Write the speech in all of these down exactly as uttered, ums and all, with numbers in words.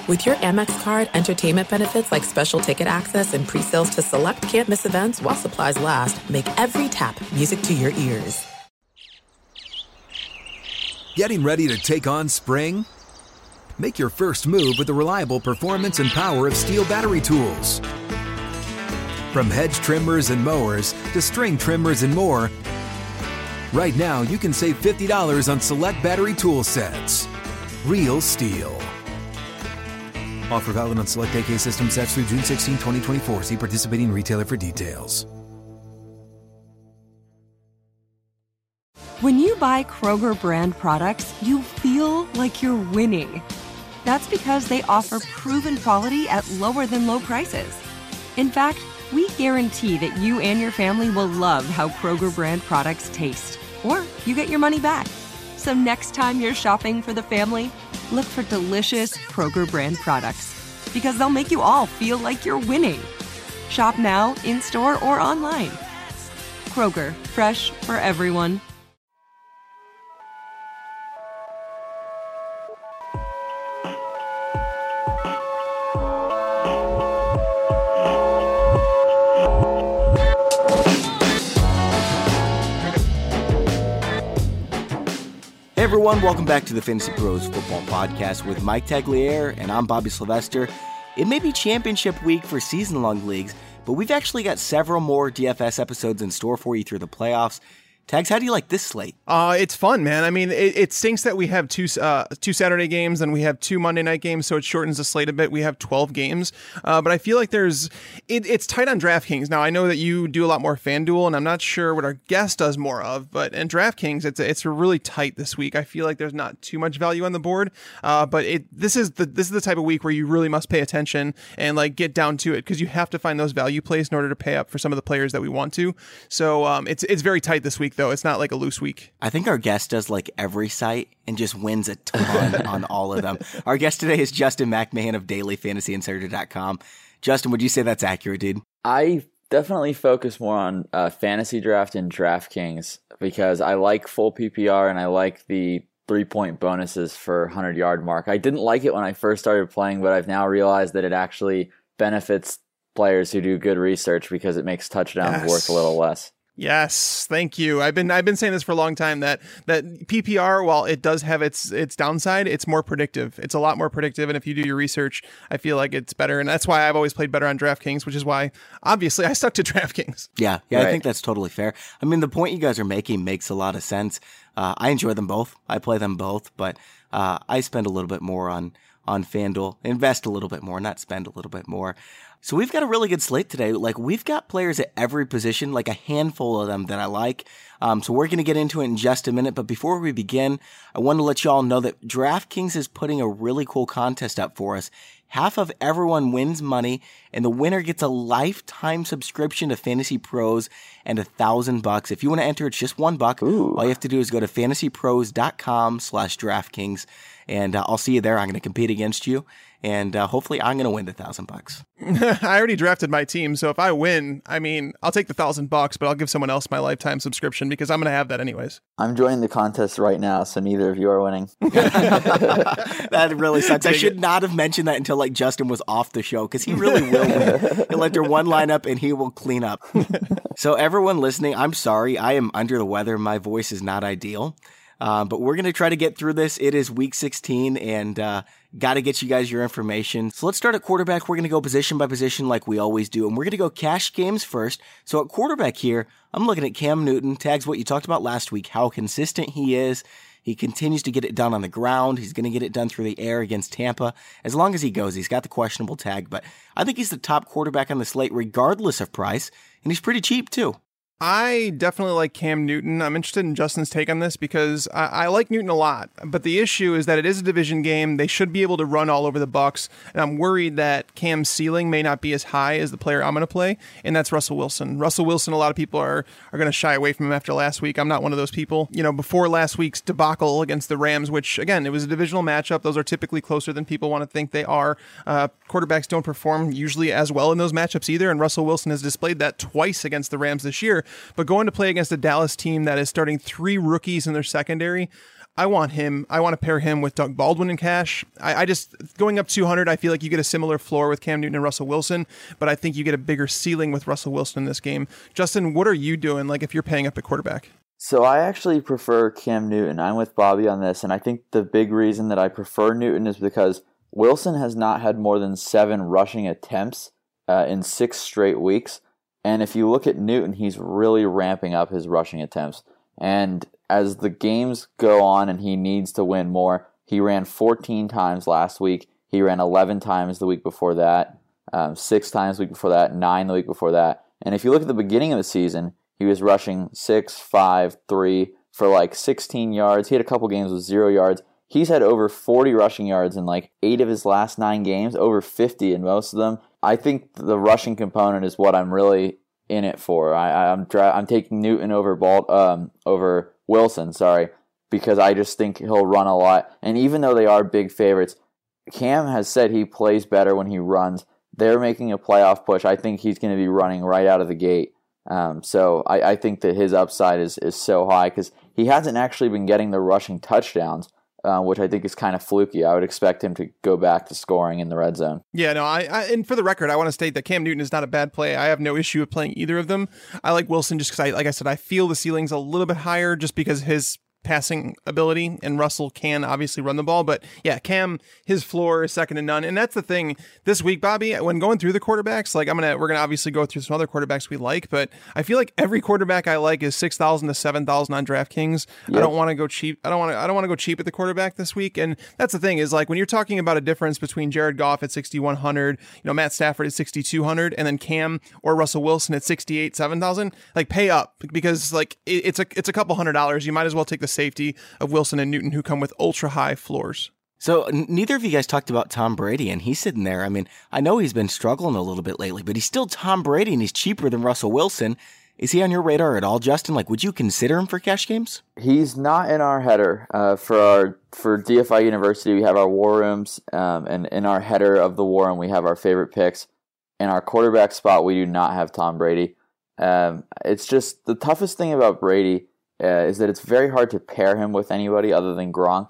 With your Amex card, entertainment benefits like special ticket access and pre-sales to select can't-miss events while supplies last make every tap music to your ears. Getting ready to take on spring? Make your first move with the reliable performance and power of Steel battery tools. From hedge trimmers and mowers to string trimmers and more, right now you can save fifty dollars on select battery tool sets. Real Steel. Offer valid on select A K system sets through June sixteenth, twenty twenty-four. See participating retailer for details. When you buy Kroger brand products, you feel like you're winning. That's because they offer proven quality at lower than low prices. In fact, we guarantee that you and your family will love how Kroger brand products taste, or you get your money back. So next time you're shopping for the family, look for delicious Kroger brand products, because they'll make you all feel like you're winning. Shop now, in-store, or online. Kroger, fresh for everyone. Hey everyone, welcome back to the Fantasy Pros Football Podcast with Mike Tagliere, and I'm Bobby Sylvester. It may be championship week for season-long leagues, but we've actually got several more D F S episodes in store for you through the playoffs. Tags, how do you like this slate? Uh, it's fun, man. I mean, it, it stinks that we have two uh, two Saturday games and we have two Monday night games, so it shortens the slate a bit. We have twelve games, uh, but I feel like there's it, it's tight on DraftKings. Now, I know that you do a lot more FanDuel, and I'm not sure what our guest does more of, but in DraftKings, it's it's really tight this week. I feel like there's not too much value on the board, uh, but it this is the this is the type of week where you really must pay attention and like get down to it, because you have to find those value plays in order to pay up for some of the players that we want to. So um, it's it's very tight this week, though. It's not like a loose week. I think our guest does like every site and just wins a ton on all of them. Our guest today is Justin McMahon of Daily Fantasy Insider dot com. Justin, would you say that's accurate, dude? I definitely focus more on uh, fantasy draft and DraftKings because I like full P P R and I like the three-point bonuses for hundred-yard mark. I didn't like it when I first started playing, but I've now realized that it actually benefits players who do good research because it makes touchdowns Yes. worth a little less. Yes, thank you. I've been I've been saying this for a long time that that P P R, while it does have its its downside, it's more predictive. It's a lot more predictive, and if you do your research, I feel like it's better, and that's why I've always played better on DraftKings, which is why obviously I stuck to DraftKings. Yeah, yeah, Right. I think that's totally fair. I mean, the point you guys are making makes a lot of sense. Uh, I enjoy them both. I play them both, but uh, I spend a little bit more on on FanDuel, invest a little bit more, not spend a little bit more. So we've got a really good slate today. Like, we've got players at every position, like a handful of them that I like. Um, so we're going to get into it in just a minute. But before we begin, I want to let you all know that DraftKings is putting a really cool contest up for us. Half of everyone wins money, and the winner gets a lifetime subscription to Fantasy Pros and a thousand bucks. If you want to enter, it's just one buck. Ooh. All you have to do is go to fantasypros.com slash DraftKings, and uh, I'll see you there. I'm going to compete against you, and uh, hopefully I'm going to win the thousand bucks. I already drafted my team, so if I win, I mean, I'll take the thousand bucks, but I'll give someone else my lifetime subscription because I'm going to have that anyways. I'm joining the contest right now, so neither of you are winning. That really sucks. I should not have mentioned that until like Justin was off the show, because he really will win. He'll enter one lineup and he will clean up. So everyone listening, I'm sorry. I am under the weather. My voice is not ideal. Uh, but we're going to try to get through this. It is week sixteen, and uh, got to get you guys your information. So let's start at quarterback. We're going to go position by position like we always do, and we're going to go cash games first. So at quarterback here, I'm looking at Cam Newton. Tags what you talked about last week, how consistent he is. He continues to get it done on the ground. He's going to get it done through the air against Tampa. As long as he goes, he's got the questionable tag, but I think he's the top quarterback on the slate regardless of price, and he's pretty cheap too. I definitely like Cam Newton. I'm interested in Justin's take on this because I, I like Newton a lot, but the issue is that it is a division game. They should be able to run all over the Bucs, and I'm worried that Cam's ceiling may not be as high as the player I'm going to play, and that's Russell Wilson. Russell Wilson, a lot of people are, are going to shy away from him after last week. I'm not one of those people. You know, before last week's debacle against the Rams, which, again, it was a divisional matchup. Those are typically closer than people want to think they are. Uh, quarterbacks don't perform usually as well in those matchups either, and Russell Wilson has displayed that twice against the Rams this year. But going to play against a Dallas team that is starting three rookies in their secondary, I want him. I want to pair him with Doug Baldwin in cash. I, I just, going up two hundred, I feel like you get a similar floor with Cam Newton and Russell Wilson, but I think you get a bigger ceiling with Russell Wilson in this game. Justin, what are you doing, like, if you're paying up at quarterback? So I actually prefer Cam Newton. I'm with Bobby on this, and I think the big reason that I prefer Newton is because Wilson has not had more than seven rushing attempts uh, in six straight weeks. And if you look at Newton, he's really ramping up his rushing attempts. And as the games go on and he needs to win more, he ran fourteen times last week. He ran eleven times the week before that, um, six times the week before that, nine the week before that. And if you look at the beginning of the season, he was rushing six, five, three for like sixteen yards. He had a couple games with zero yards. He's had over forty rushing yards in like eight of his last nine games, over fifty in most of them. I think the rushing component is what I'm really in it for. I, I'm dra- I'm taking Newton over Ball, um, over Wilson, sorry, because I just think he'll run a lot. And even though they are big favorites, Cam has said he plays better when he runs. They're making a playoff push. I think he's going to be running right out of the gate. Um, so I, I think that his upside is, is so high because he hasn't actually been getting the rushing touchdowns, uh, which I think is kind of fluky. I would expect him to go back to scoring in the red zone. Yeah, no, I, I and for the record, I want to state that Cam Newton is not a bad play. I have no issue with playing either of them. I like Wilson just because, I, like I said, I feel the ceiling's a little bit higher just because his passing ability, and Russell can obviously run the ball, but yeah, Cam, his floor is second to none. And that's the thing this week, Bobby, when going through the quarterbacks, like I'm gonna we're gonna obviously go through some other quarterbacks we like, but I feel like every quarterback I like is six thousand to seven thousand on DraftKings. Yep. I don't want to go cheap. I don't want to I don't want to go cheap at the quarterback this week. And that's the thing, is like when you're talking about a difference between Jared Goff at sixty-one hundred, you know, Matt Stafford at sixty-two hundred, and then Cam or Russell Wilson at sixty-eight, seven thousand, like pay up, because like it, it's a it's a couple hundred dollars. You might as well take the safety of Wilson and Newton, who come with ultra high floors. So n- neither of you guys talked about Tom Brady, and he's sitting there. I mean, I know he's been struggling a little bit lately, but he's still Tom Brady, and he's cheaper than Russell Wilson. Is he on your radar at all, Justin? Like, would you consider him for cash games? He's not in our header. Uh, for our for D F I University, we have our war rooms, um, and in our header of the war room, we have our favorite picks. In our quarterback spot, we do not have Tom Brady. Um, it's just the toughest thing about Brady uh, is that it's very hard to pair him with anybody other than Gronk.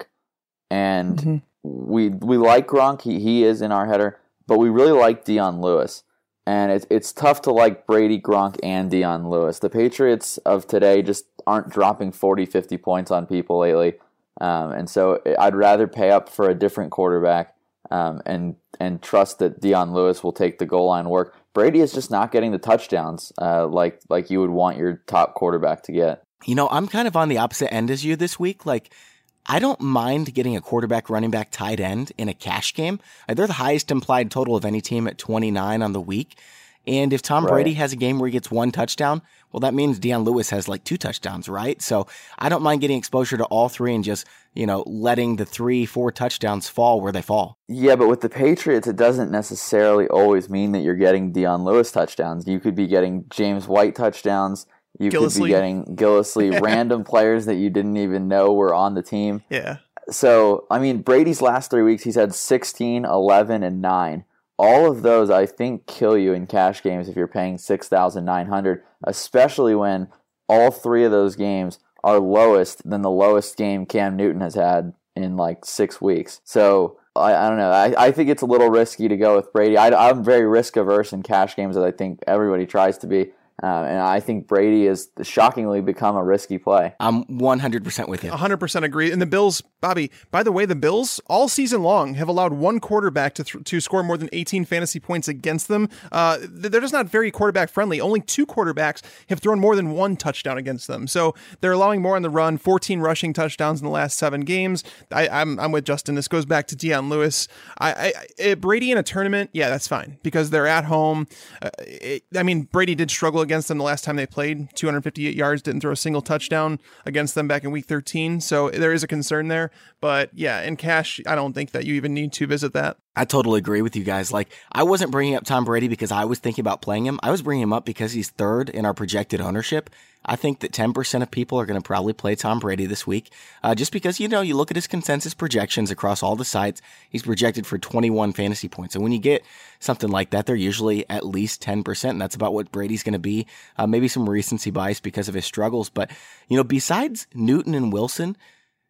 And mm-hmm. we we like Gronk. He he is in our header, but we really like Dion Lewis. And it's it's tough to like Brady, Gronk, and Dion Lewis. The Patriots of today just aren't dropping forty, fifty points on people lately. Um, and so I'd rather pay up for a different quarterback um, and and trust that Dion Lewis will take the goal line work. Brady is just not getting the touchdowns uh, like like you would want your top quarterback to get. You know, I'm kind of on the opposite end as you this week. Like, I don't mind getting a quarterback, running back, tight end in a cash game. They're the highest implied total of any team at twenty-nine on the week. And if Tom right. Brady has a game where he gets one touchdown, well, that means Dion Lewis has like two touchdowns, right? So I don't mind getting exposure to all three and just, you know, letting the three, four touchdowns fall where they fall. Yeah, but with the Patriots, it doesn't necessarily always mean that you're getting Dion Lewis touchdowns. You could be getting James White touchdowns. You Gillislee. could be getting Gillislee, random players that you didn't even know were on the team. Yeah. So, I mean, Brady's last three weeks, he's had sixteen, eleven, and nine. All of those, I think, kill you in cash games if you're paying six thousand nine hundred dollars, especially when all three of those games are lowest than the lowest game Cam Newton has had in like six weeks. So, I, I don't know. I, I think it's a little risky to go with Brady. I, I'm very risk-averse in cash games, as I think everybody tries to be. Uh, and I think Brady has shockingly become a risky play. I'm one hundred percent with you. one hundred percent agree. And the Bills, Bobby, by the way, the Bills all season long have allowed one quarterback to th- to score more than eighteen fantasy points against them. Uh, they're just not very quarterback friendly. Only two quarterbacks have thrown more than one touchdown against them. So they're allowing more on the run, fourteen rushing touchdowns in the last seven games. I, I'm I'm with Justin. This goes back to Dion Lewis. I, I, I Brady in a tournament, yeah, that's fine because they're at home. Uh, it, I mean, Brady did struggle against them the last time they played, two hundred fifty-eight yards, didn't throw a single touchdown against them back in week thirteen. So there is a concern there. But yeah, in cash, I don't think that you even need to visit that. I totally agree with you guys. Like, I wasn't bringing up Tom Brady because I was thinking about playing him. I was bringing him up because he's third in our projected ownership. I think that ten percent of people are going to probably play Tom Brady this week. Uh, just because, you know, you look at his consensus projections across all the sites, he's projected for twenty-one fantasy points. And when you get something like that, they're usually at least ten percent. And that's about what Brady's going to be. Uh, maybe some recency bias because of his struggles. But, you know, besides Newton and Wilson,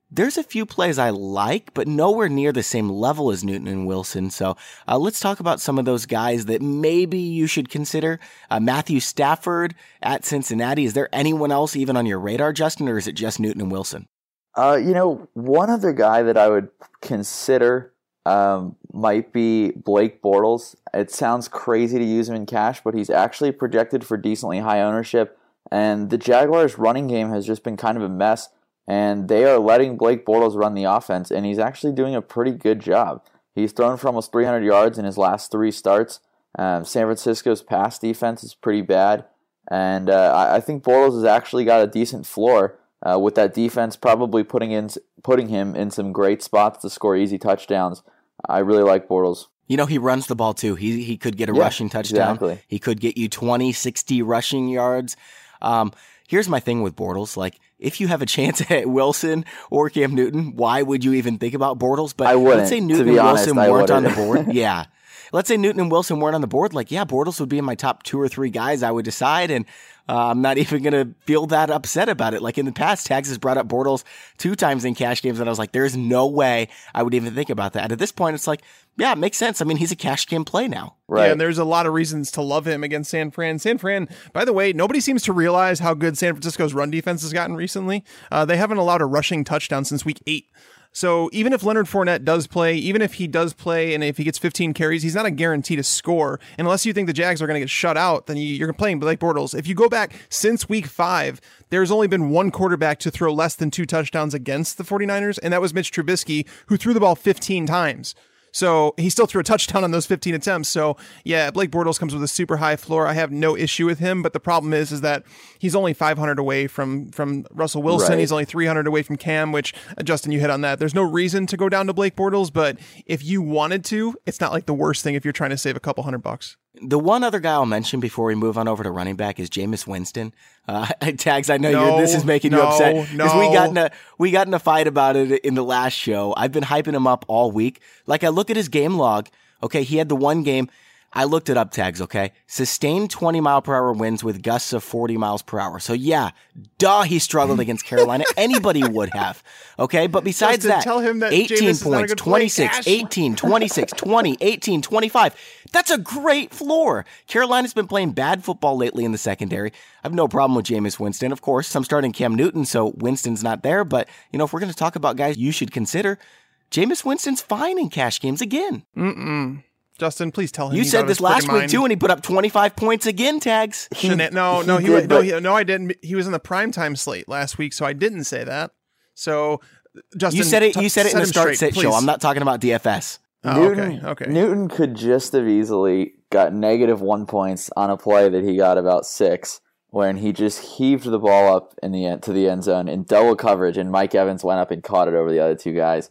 There's a few plays I like, but nowhere near the same level as Newton and Wilson. So uh, let's talk about some of those guys that maybe you should consider. Uh, Matthew Stafford at Cincinnati. Is there anyone else even on your radar, Justin, or is it just Newton and Wilson? Uh, you know, one other guy that I would consider um, might be Blake Bortles. It sounds crazy to use him in cash, but he's actually projected for decently high ownership. And the Jaguars' running game has just been kind of a mess. And they are letting Blake Bortles run the offense, and he's actually doing a pretty good job. He's thrown for almost three hundred yards in his last three starts. Um, San Francisco's pass defense is pretty bad, and uh, I, I think Bortles has actually got a decent floor uh, with that defense probably putting in putting him in some great spots to score easy touchdowns. I really like Bortles. You know, he runs the ball too. He he could get a yeah, rushing touchdown. Exactly. He could get you twenty, sixty rushing yards. Um, here's my thing with Bortles. Like, if you have a chance at Wilson or Cam Newton, why would you even think about Bortles? But I wouldn't, let's say Newton and honest, Wilson weren't on the wouldn't. board. Yeah. Let's say Newton and Wilson weren't on the board. Like, yeah, Bortles would be in my top two or three guys I would decide. And uh, I'm not even going to feel that upset about it. Like in the past, Tags has brought up Bortles two times in cash games. And I was like, there's no way I would even think about that. At this point, it's like, yeah, it makes sense. I mean, he's a cash game play now. Right. Yeah, and there's a lot of reasons to love him against San Fran. San Fran, by the way, nobody seems to realize how good San Francisco's run defense has gotten recently. Uh, they haven't allowed a rushing touchdown since week eight. So even if Leonard Fournette does play, even if he does play, and if he gets fifteen carries, he's not a guarantee to score. Unless you think the Jags are going to get shut out, then you're playing Blake Bortles. If you go back since week five, there's only been one quarterback to throw less than two touchdowns against the 49ers, and that was Mitch Trubisky, who threw the ball fifteen times. So he still threw a touchdown on those fifteen attempts. So yeah, Blake Bortles comes with a super high floor. I have no issue with him, but the problem is, is that he's only five hundred away from, from Russell Wilson. Right. He's only three hundred away from Cam, which uh, Justin, you hit on that. There's no reason to go down to Blake Bortles, but if you wanted to, it's not like the worst thing if you're trying to save a couple hundred bucks. The one other guy I'll mention before we move on over to running back is Jameis Winston. Uh, Tags, I know no, you're, this is making no, you upset because no. we got in a we got in a fight about it in the last show. I've been hyping him up all week. Like I look at his game log. Okay, he had the one game. I looked it up, Tags, okay? Sustained twenty mile per hour winds with gusts of forty miles per hour. So yeah, duh, he struggled against Carolina. Anybody would have. Okay, but besides Justin, that, tell him that eighteen points, twenty-six, eighteen, twenty-six, twenty, eighteen, twenty-five. That's a great floor. Carolina's been playing bad football lately in the secondary. I have no problem with Jameis Winston. Of course, I'm starting Cam Newton, so Winston's not there. But, you know, if we're going to talk about guys you should consider, Jameis Winston's fine in cash games again. Mm-mm. Justin, please tell him. You said this last week too, and he put up twenty-five points again. Tags. Shana- no, no, he, he did, no, he, no, I didn't. He was in the primetime slate last week, so I didn't say that. So, Justin, you said it. T- you said it in the start sit please. show. I'm not talking about D F S. Oh, Newton, okay, okay. Newton could just have easily got negative one points on a play that he got about six, when he just heaved the ball up in the end to the end zone in double coverage, and Mike Evans went up and caught it over the other two guys.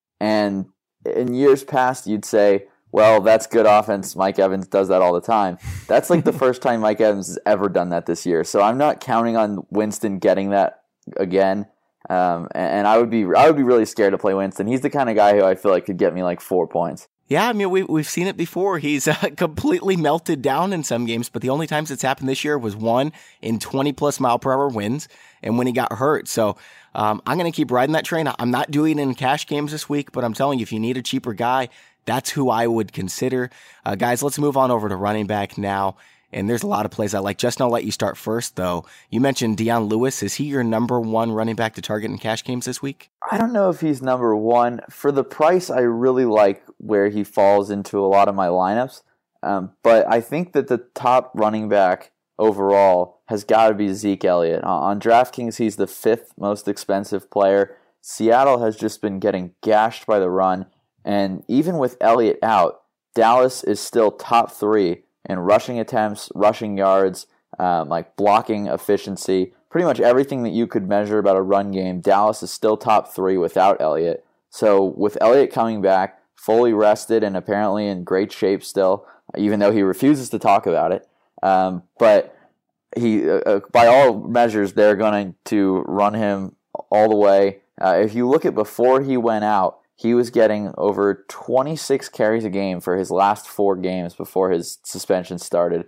And in years past, you'd say, well, that's good offense. Mike Evans does that all the time. That's like the first time Mike Evans has ever done that this year. So I'm not counting on Winston getting that again. Um, and I would be I would be really scared to play Winston. He's the kind of guy who I feel like could get me like four points. Yeah, I mean, we, we've seen it before. He's uh, completely melted down in some games, but the only times it's happened this year was one in twenty-plus mile per hour wins and when he got hurt. So um, I'm going to keep riding that train. I'm not doing it in cash games this week, but I'm telling you, if you need a cheaper guy, that's who I would consider. Uh, guys, let's move on over to running back now. And there's a lot of plays I like. Justin, I'll let you start first, though. You mentioned Dion Lewis. Is he your number one running back to target in cash games this week? I don't know if he's number one. For the price, I really like where he falls into a lot of my lineups. Um, but I think that the top running back overall has got to be Zeke Elliott. On DraftKings, he's the fifth most expensive player. Seattle has just been getting gashed by the run. And even with Elliott out, Dallas is still top three in rushing attempts, rushing yards, um, like blocking efficiency. Pretty much everything that you could measure about a run game, Dallas is still top three without Elliott. So with Elliott coming back, fully rested and apparently in great shape still, even though he refuses to talk about it, um, but he, uh, by all measures, they're going to run him all the way. Uh, if you look at before he went out, he was getting over twenty-six carries a game for his last four games before his suspension started.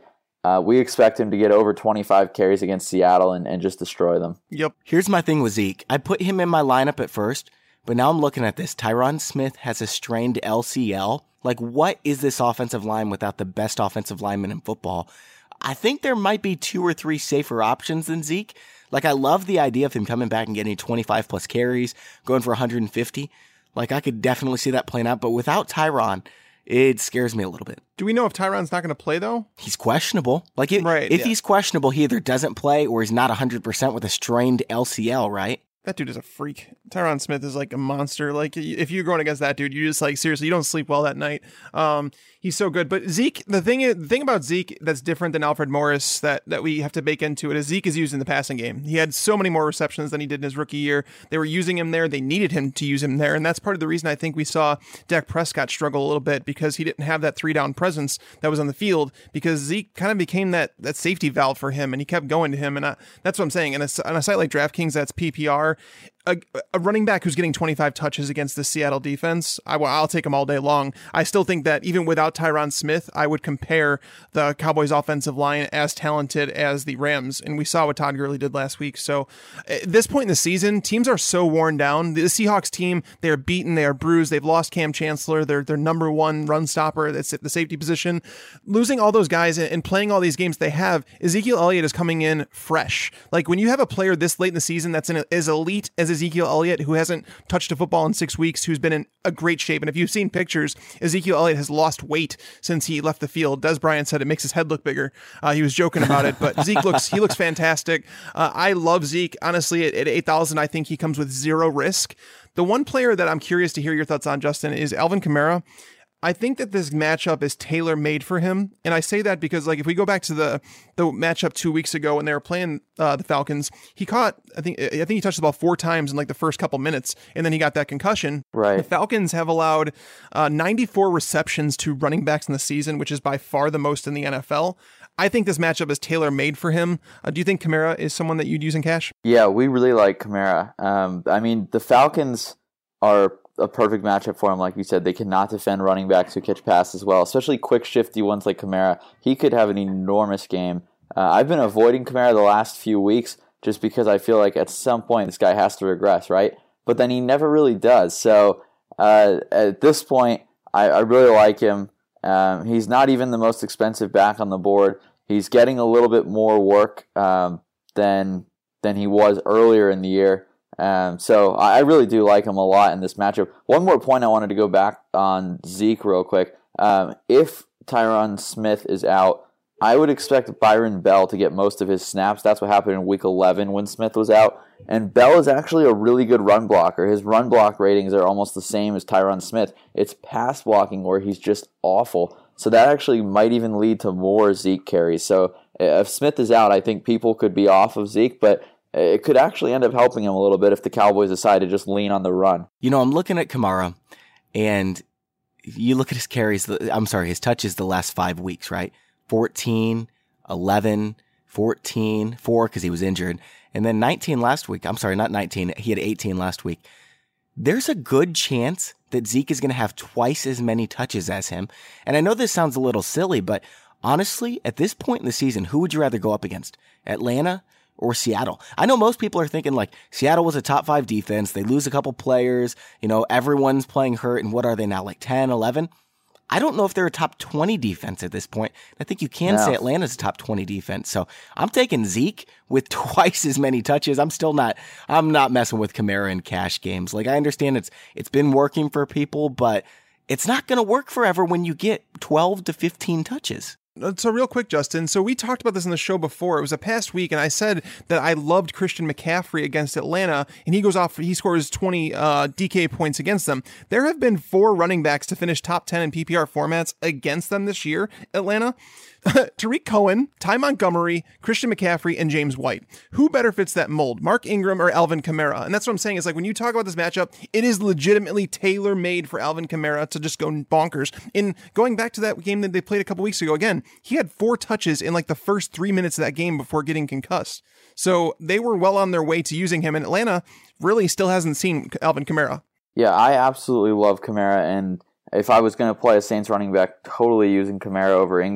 Uh, we expect him to get over twenty-five carries against Seattle and, and just destroy them. Yep. Here's my thing with Zeke. I put him in my lineup at first, but now I'm looking at this. Tyron Smith has a strained L C L. Like, what is this offensive line without the best offensive lineman in football? I think there might be two or three safer options than Zeke. Like, I love the idea of him coming back and getting twenty-five plus carries, going for one hundred fifty. Like, I could definitely see that playing out, but without Tyron, it scares me a little bit. Do we know if Tyron's not going to play, though? He's questionable. Like, it, right, if yeah. he's questionable, he either doesn't play or he's not one hundred percent with a strained L C L, right? That dude is a freak. Tyron Smith is like a monster. Like, if you're going against that dude, you just like, seriously, you don't sleep well that night. Um, he's so good. But Zeke, the thing is, the thing about Zeke that's different than Alfred Morris that, that we have to bake into it is Zeke is used in the passing game. He had so many more receptions than he did in his rookie year. They were using him there. They needed him to use him there. And that's part of the reason I think we saw Dak Prescott struggle a little bit, because he didn't have that three down presence that was on the field, because Zeke kind of became that, that safety valve for him, and he kept going to him. And I, that's what I'm saying. And on a site like DraftKings, that's P P R. A, a running back who's getting twenty-five touches against the Seattle defense, I, I'll take him all day long. I still think that even without Tyron Smith, I would compare the Cowboys offensive line as talented as the Rams. And we saw what Todd Gurley did last week. So at this point in the season, teams are so worn down. The Seahawks team, they're beaten, they are bruised. They've lost Cam Chancellor, their, their number one run stopper that's at the safety position. Losing all those guys and, and playing all these games they have, Ezekiel Elliott is coming in fresh. Like, when you have a player this late in the season that's in a, as elite as Ezekiel Elliott, who hasn't touched a football in six weeks, who's been in a great shape. And if you've seen pictures, Ezekiel Elliott has lost weight since he left the field. Des Bryant said it makes his head look bigger. Uh, he was joking about it, but Zeke looks, he looks fantastic. Uh, I love Zeke. Honestly, at, at eight thousand, I think he comes with zero risk. The one player that I'm curious to hear your thoughts on, Justin, is Alvin Kamara. I think that this matchup is tailor-made for him. And I say that because, like, if we go back to the the matchup two weeks ago when they were playing uh, the Falcons, he caught, I think I think he touched the ball four times in, like, the first couple minutes, and then he got that concussion. Right. The Falcons have allowed uh, ninety-four receptions to running backs in the season, which is by far the most in the N F L. I think this matchup is tailor-made for him. Uh, do you think Kamara is someone that you'd use in cash? Yeah, we really like Kamara. Um, I mean, the Falcons are a perfect matchup for him. Like you said, they cannot defend running backs who catch passes well, especially quick, shifty ones like Kamara. He could have an enormous game. Uh, I've been avoiding Kamara the last few weeks just because I feel like at some point this guy has to regress, right? But then he never really does. So uh, at this point, I, I really like him. Um, he's not even the most expensive back on the board. He's getting a little bit more work um, than than he was earlier in the year. Um, so I really do like him a lot in this matchup. One more point I wanted to go back on Zeke real quick. Um, if Tyron Smith is out, I would expect Byron Bell to get most of his snaps. That's what happened in week eleven when Smith was out. And Bell is actually a really good run blocker. His run block ratings are almost the same as Tyron Smith. It's pass blocking where he's just awful. So that actually might even lead to more Zeke carries. So if Smith is out, I think people could be off of Zeke, but it could actually end up helping him a little bit if the Cowboys decide to just lean on the run. You know, I'm looking at Kamara, and you look at his carries, I'm sorry, his touches the last five weeks, right? fourteen, eleven, fourteen, four because he was injured, and then nineteen last week. I'm sorry, not nineteen. He had eighteen last week. There's a good chance that Zeke is going to have twice as many touches as him. And I know this sounds a little silly, but honestly, at this point in the season, who would you rather go up against? Atlanta or Seattle? I know most people are thinking like Seattle was a top five defense. They lose a couple players. You know, everyone's playing hurt. And what are they now? Like ten, eleven? I don't know if they're a top twenty defense at this point. I think you can no. say Atlanta's a top twenty defense. So I'm taking Zeke with twice as many touches. I'm still not, I'm not messing with Kamara in cash games. Like, I understand it's, it's been working for people, but it's not going to work forever when you get twelve to fifteen touches. So real quick, Justin, so we talked about this in the show before. It was a past week, and I said that I loved Christian McCaffrey against Atlanta, and he goes off, he scores twenty uh, D K points against them. There have been four running backs to finish top ten in P P R formats against them this year, Atlanta. Tariq Cohen, Ty Montgomery, Christian McCaffrey, and James White. Who better fits that mold, Mark Ingram or Alvin Kamara? And that's what I'm saying is, like, when you talk about this matchup, it is legitimately tailor-made for Alvin Kamara to just go bonkers. In going back to that game that they played a couple weeks ago, again, he had four touches in like the first three minutes of that game before getting concussed. So they were well on their way to using him, and Atlanta really still hasn't seen Alvin Kamara. Yeah, I absolutely love Kamara, and if I was going to play a Saints running back, totally using Kamara over Ingram.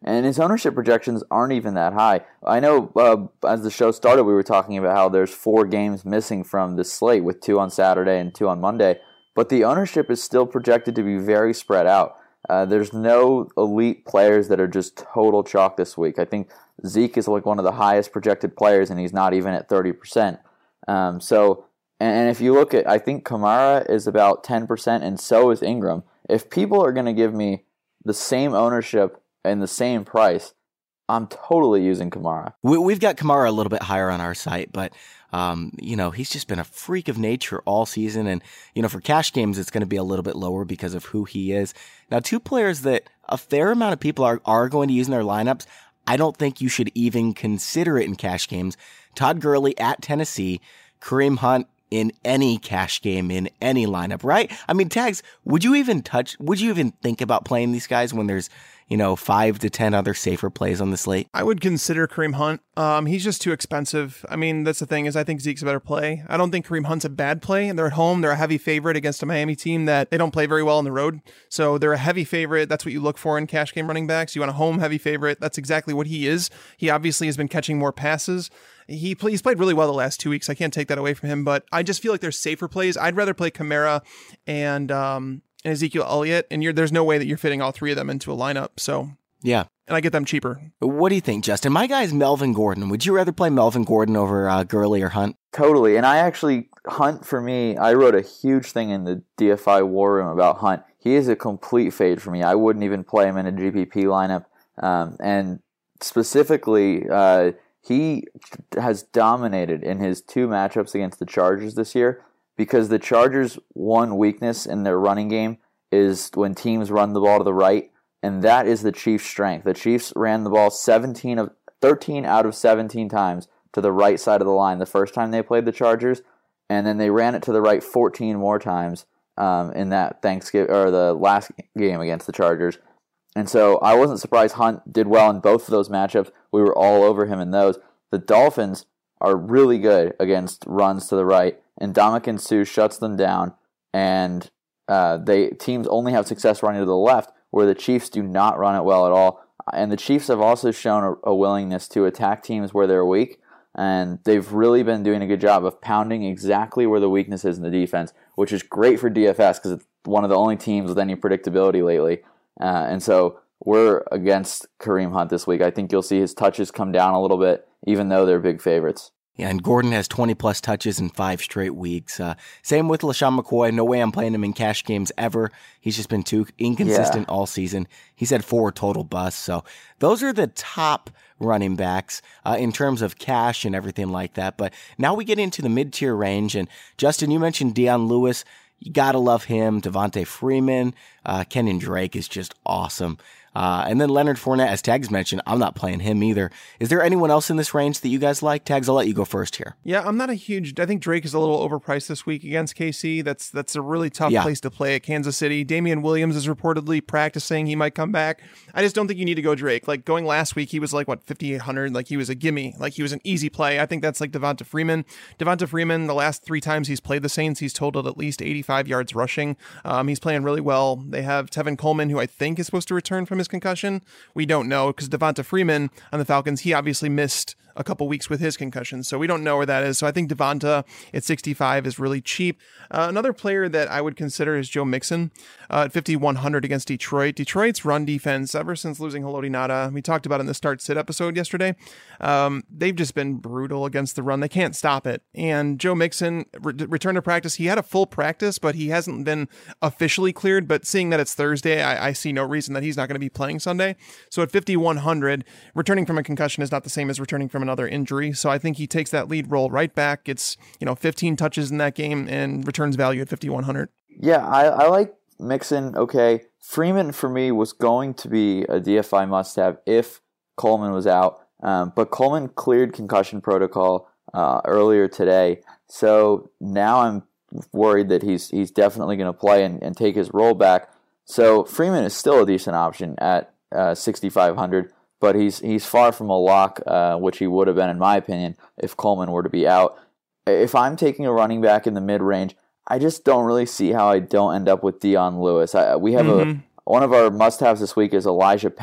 And his ownership projections aren't even that high. I know uh, as the show started, we were talking about how there's four games missing from the slate, with two on Saturday and two on Monday. But the ownership is still projected to be very spread out. Uh, there's no elite players that are just total chalk this week. I think Zeke is like one of the highest projected players, and he's not even at thirty percent. Um, so, and, and if you look at, I think Kamara is about ten percent, and so is Ingram. If people are going to give me the same ownership and the same price, I'm totally using Kamara. We, we've got Kamara a little bit higher on our site, but um, you know, he's just been a freak of nature all season. And, you know, for cash games, it's going to be a little bit lower because of who he is. Now, two players that a fair amount of people are, are going to use in their lineups, I don't think you should even consider it in cash games. Todd Gurley at Tennessee, Kareem Hunt in any cash game, in any lineup, right? I mean, Tags, would you even touch, would you even think about playing these guys when there's, you know, five to ten other safer plays on the slate? I would consider Kareem Hunt. Um, he's just too expensive. I mean, that's the thing, is I think Zeke's a better play. I don't think Kareem Hunt's a bad play. And they're at home. They're a heavy favorite against a Miami team that they don't play very well on the road. So they're a heavy favorite. That's what you look for in cash game running backs. You want a home heavy favorite. That's exactly what he is. He obviously has been catching more passes. He play, he's played really well the last two weeks. I can't take that away from him, but I just feel like there's safer plays. I'd rather play Kamara and, um, and Ezekiel Elliott, and you're, there's no way that you're fitting all three of them into a lineup. So yeah. And I get them cheaper. What do you think, Justin? My guy's Melvin Gordon. Would you rather play Melvin Gordon over uh, Gurley or Hunt? Totally. And I actually, Hunt for me, I wrote a huge thing in the D F I war room about Hunt. He is a complete fade for me. I wouldn't even play him in a G P P lineup. Um, and specifically, uh, he has dominated in his two matchups against the Chargers this year, because the Chargers' one weakness in their running game is when teams run the ball to the right. And that is the Chiefs' strength. The Chiefs ran the ball seventeen of thirteen out of seventeen times to the right side of the line the first time they played the Chargers, and then they ran it to the right fourteen more times um, in that Thanksgiving or the last game against the Chargers. And so I wasn't surprised Hunt did well in both of those matchups. We were all over him in those. The Dolphins are really good against runs to the right, and Ndamukong Suh shuts them down, and uh, they teams only have success running to the left, where the Chiefs do not run it well at all. And the Chiefs have also shown a, a willingness to attack teams where they're weak, and they've really been doing a good job of pounding exactly where the weakness is in the defense, which is great for D F S because it's one of the only teams with any predictability lately. Uh, and so we're against Kareem Hunt this week. I think you'll see his touches come down a little bit, even though they're big favorites. Yeah, and Gordon has twenty plus touches in five straight weeks. Uh, same with LaShawn McCoy. No way I'm playing him in cash games ever. He's just been too inconsistent yeah. all season. He's had four total busts. So those are the top running backs uh, in terms of cash and everything like that. But now we get into the mid-tier range. And Justin, you mentioned Dion Lewis. You gotta love him. Devontae Freeman. Uh, Kenyon Drake is just awesome. Uh, and then Leonard Fournette, as Tags mentioned, I'm not playing him either. Is there anyone else in this range that you guys like? Tags, I'll let you go first here. Yeah, I'm not a huge, I think Drake is a little overpriced this week against K C. That's that's a really tough yeah. place to play at Kansas City. Damian Williams is reportedly practicing. He might come back. I just don't think you need to go Drake. Like going last week, he was like, what, fifty-eight hundred? Like he was a gimme. Like he was an easy play. I think that's like Devonta Freeman. Devonta Freeman, the last three times he's played the Saints, he's totaled at least eighty-five yards rushing. Um, he's playing really well. They have Tevin Coleman, who I think is supposed to return from his concussion. We don't know because Devonta Freeman on the Falcons, he obviously missed a couple weeks with his concussion, so we don't know where that is. So I think Devonta at sixty-five is really cheap. Uh, another player that I would consider is Joe Mixon uh, at fifty-one hundred against Detroit. Detroit's run defense, ever since losing Haloti Ngata, we talked about in the Start Sit episode yesterday, um, they've just been brutal against the run. They can't stop it. And Joe Mixon re- returned to practice. He had a full practice, but he hasn't been officially cleared. But seeing that it's Thursday, I, I see no reason that he's not going to be playing Sunday. So at fifty-one hundred, returning from a concussion is not the same as returning from another injury. So I think he takes that lead role right back. It's, you know, fifteen touches in that game and returns value at fifty-one hundred. Yeah, I, I like Mixon. Okay. Freeman for me was going to be a D F I must-have if Coleman was out. Um, but Coleman cleared concussion protocol uh, earlier today. So now I'm worried that he's he's definitely going to play and, and take his role back. So Freeman is still a decent option at uh, sixty-five hundred. But he's he's far from a lock, uh, which he would have been, in my opinion, if Coleman were to be out. If I'm taking a running back in the mid-range, I just don't really see how I don't end up with Dion Lewis. I, we have mm-hmm. a one of our must-haves this week is Elijah Penny,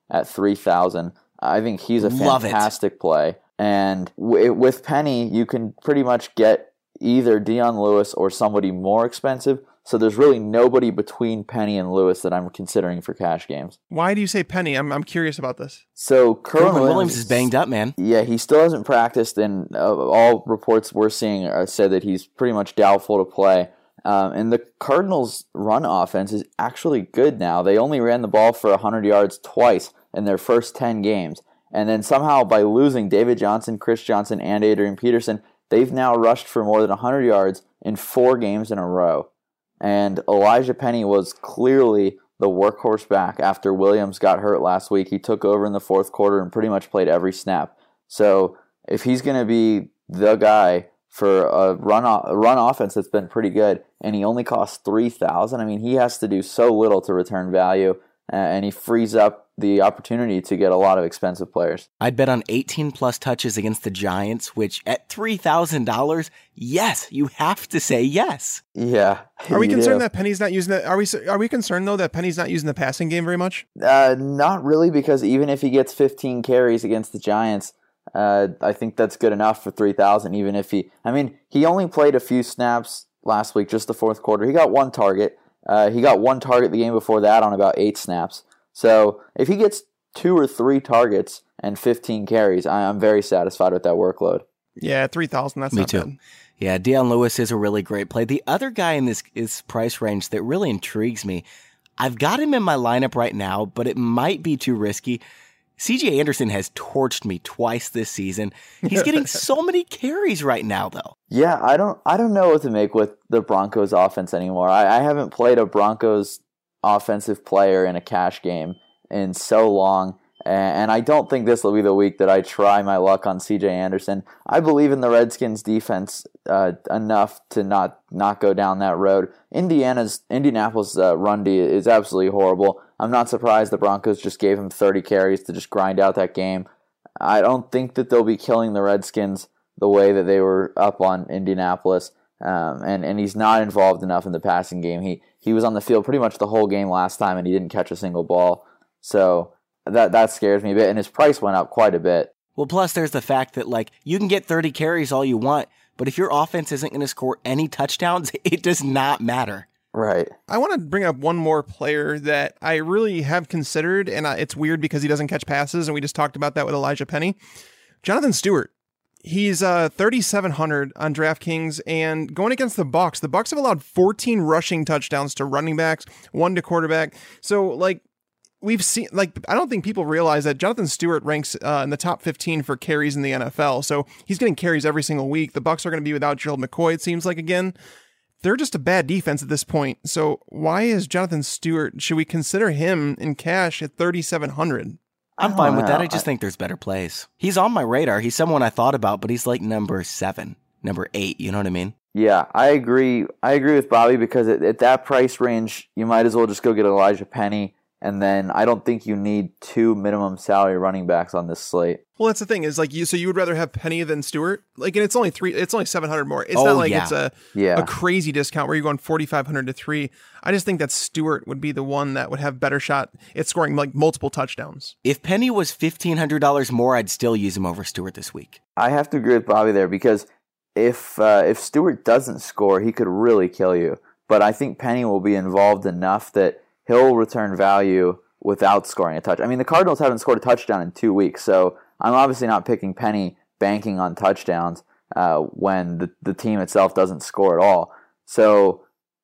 at three thousand. I think he's a Love fantastic it. play. And w- with Penny, you can pretty much get either Dion Lewis or somebody more expensive. So there's really nobody between Penny and Lewis that I'm considering for cash games. Why do you say Penny? I'm I'm curious about this. So Kerwin Williams, Williams is banged up, man. Yeah, he still hasn't practiced, and uh, all reports we're seeing are, said that he's pretty much doubtful to play. Um, and the Cardinals' run offense is actually good now. They only ran the ball for one hundred yards twice in their first ten games. And then somehow by losing David Johnson, Chris Johnson, and Adrian Peterson, they've now rushed for more than one hundred yards in four games in a row. And Elijah Penny was clearly the workhorse back after Williams got hurt last week. He took over in the fourth quarter and pretty much played every snap. So if he's going to be the guy for a run a run offense that's been pretty good, and he only costs three thousand dollars, I mean, he has to do so little to return value, and he frees up the opportunity to get a lot of expensive players. I'd bet on eighteen plus touches against the Giants, which at three thousand dollars, yes, you have to say yes. Yeah. Are we concerned do. that Penny's not using the, are we, are we concerned though that Penny's not using the passing game very much? Uh, not really, because even if he gets fifteen carries against the Giants, uh, I think that's good enough for three thousand, even if he, I mean, he only played a few snaps last week, just the fourth quarter. He got one target. Uh, he got one target the game before that on about eight snaps. So if he gets two or three targets and fifteen carries, I'm very satisfied with that workload. Yeah, three thousand, that's Me not too. bad. Yeah, Dion Lewis is a really great play. The other guy in this, this price range that really intrigues me, I've got him in my lineup right now, but it might be too risky. C J Anderson has torched me twice this season. He's getting so many carries right now, though. Yeah, I don't I don't know what to make with the Broncos offense anymore. I, I haven't played a Broncos offensive player in a cash game in so long, and I don't think this will be the week that I try my luck on C J Anderson. I believe in the Redskins defense uh, enough to not not go down that road. Indiana's Indianapolis uh, run D is absolutely horrible. I'm not surprised the Broncos just gave him thirty carries to just grind out that game. I don't think that they'll be killing the Redskins the way that they were up on Indianapolis. Um, and, and he's not involved enough in the passing game. He he was on the field pretty much the whole game last time, and he didn't catch a single ball. So that that scares me a bit, and his price went up quite a bit. Well, plus there's the fact that, like, you can get thirty carries all you want, but if your offense isn't going to score any touchdowns, it does not matter. Right. I want to bring up one more player that I really have considered, and it's weird because he doesn't catch passes, and we just talked about that with Elijah Penny. Jonathan Stewart. He's uh, thirty-seven hundred on DraftKings, and going against the Bucs, the Bucs have allowed fourteen rushing touchdowns to running backs, one to quarterback. So, like, we've seen, like, I don't think people realize that Jonathan Stewart ranks uh, in the top fifteen for carries in the N F L. So he's getting carries every single week. The Bucs are going to be without Gerald McCoy, it seems like, again. They're just a bad defense at this point. So why is Jonathan Stewart? Should we consider him in cash at thirty-seven hundred? I'm fine with that. I just think there's better plays. He's on my radar. He's someone I thought about, but he's like number seven, number eight. You know what I mean? Yeah, I agree. I agree with Bobby because at, at that price range, you might as well just go get Elijah Penny. And then I don't think you need two minimum salary running backs on this slate. Well, that's the thing is like you. So you would rather have Penny than Stewart? Like, and it's only three. It's only seven hundred more. It's oh, not like yeah. it's a yeah. a crazy discount where you're going forty five hundred to three. I just think that Stewart would be the one that would have better shot at scoring like multiple touchdowns. If Penny was fifteen hundred dollars more, I'd still use him over Stewart this week. I have to agree with Bobby there because if uh, if Stewart doesn't score, he could really kill you. But I think Penny will be involved enough that he'll return value without scoring a touch. I mean, the Cardinals haven't scored a touchdown in two weeks, so I'm obviously not picking Penny banking on touchdowns uh, when the, the team itself doesn't score at all. So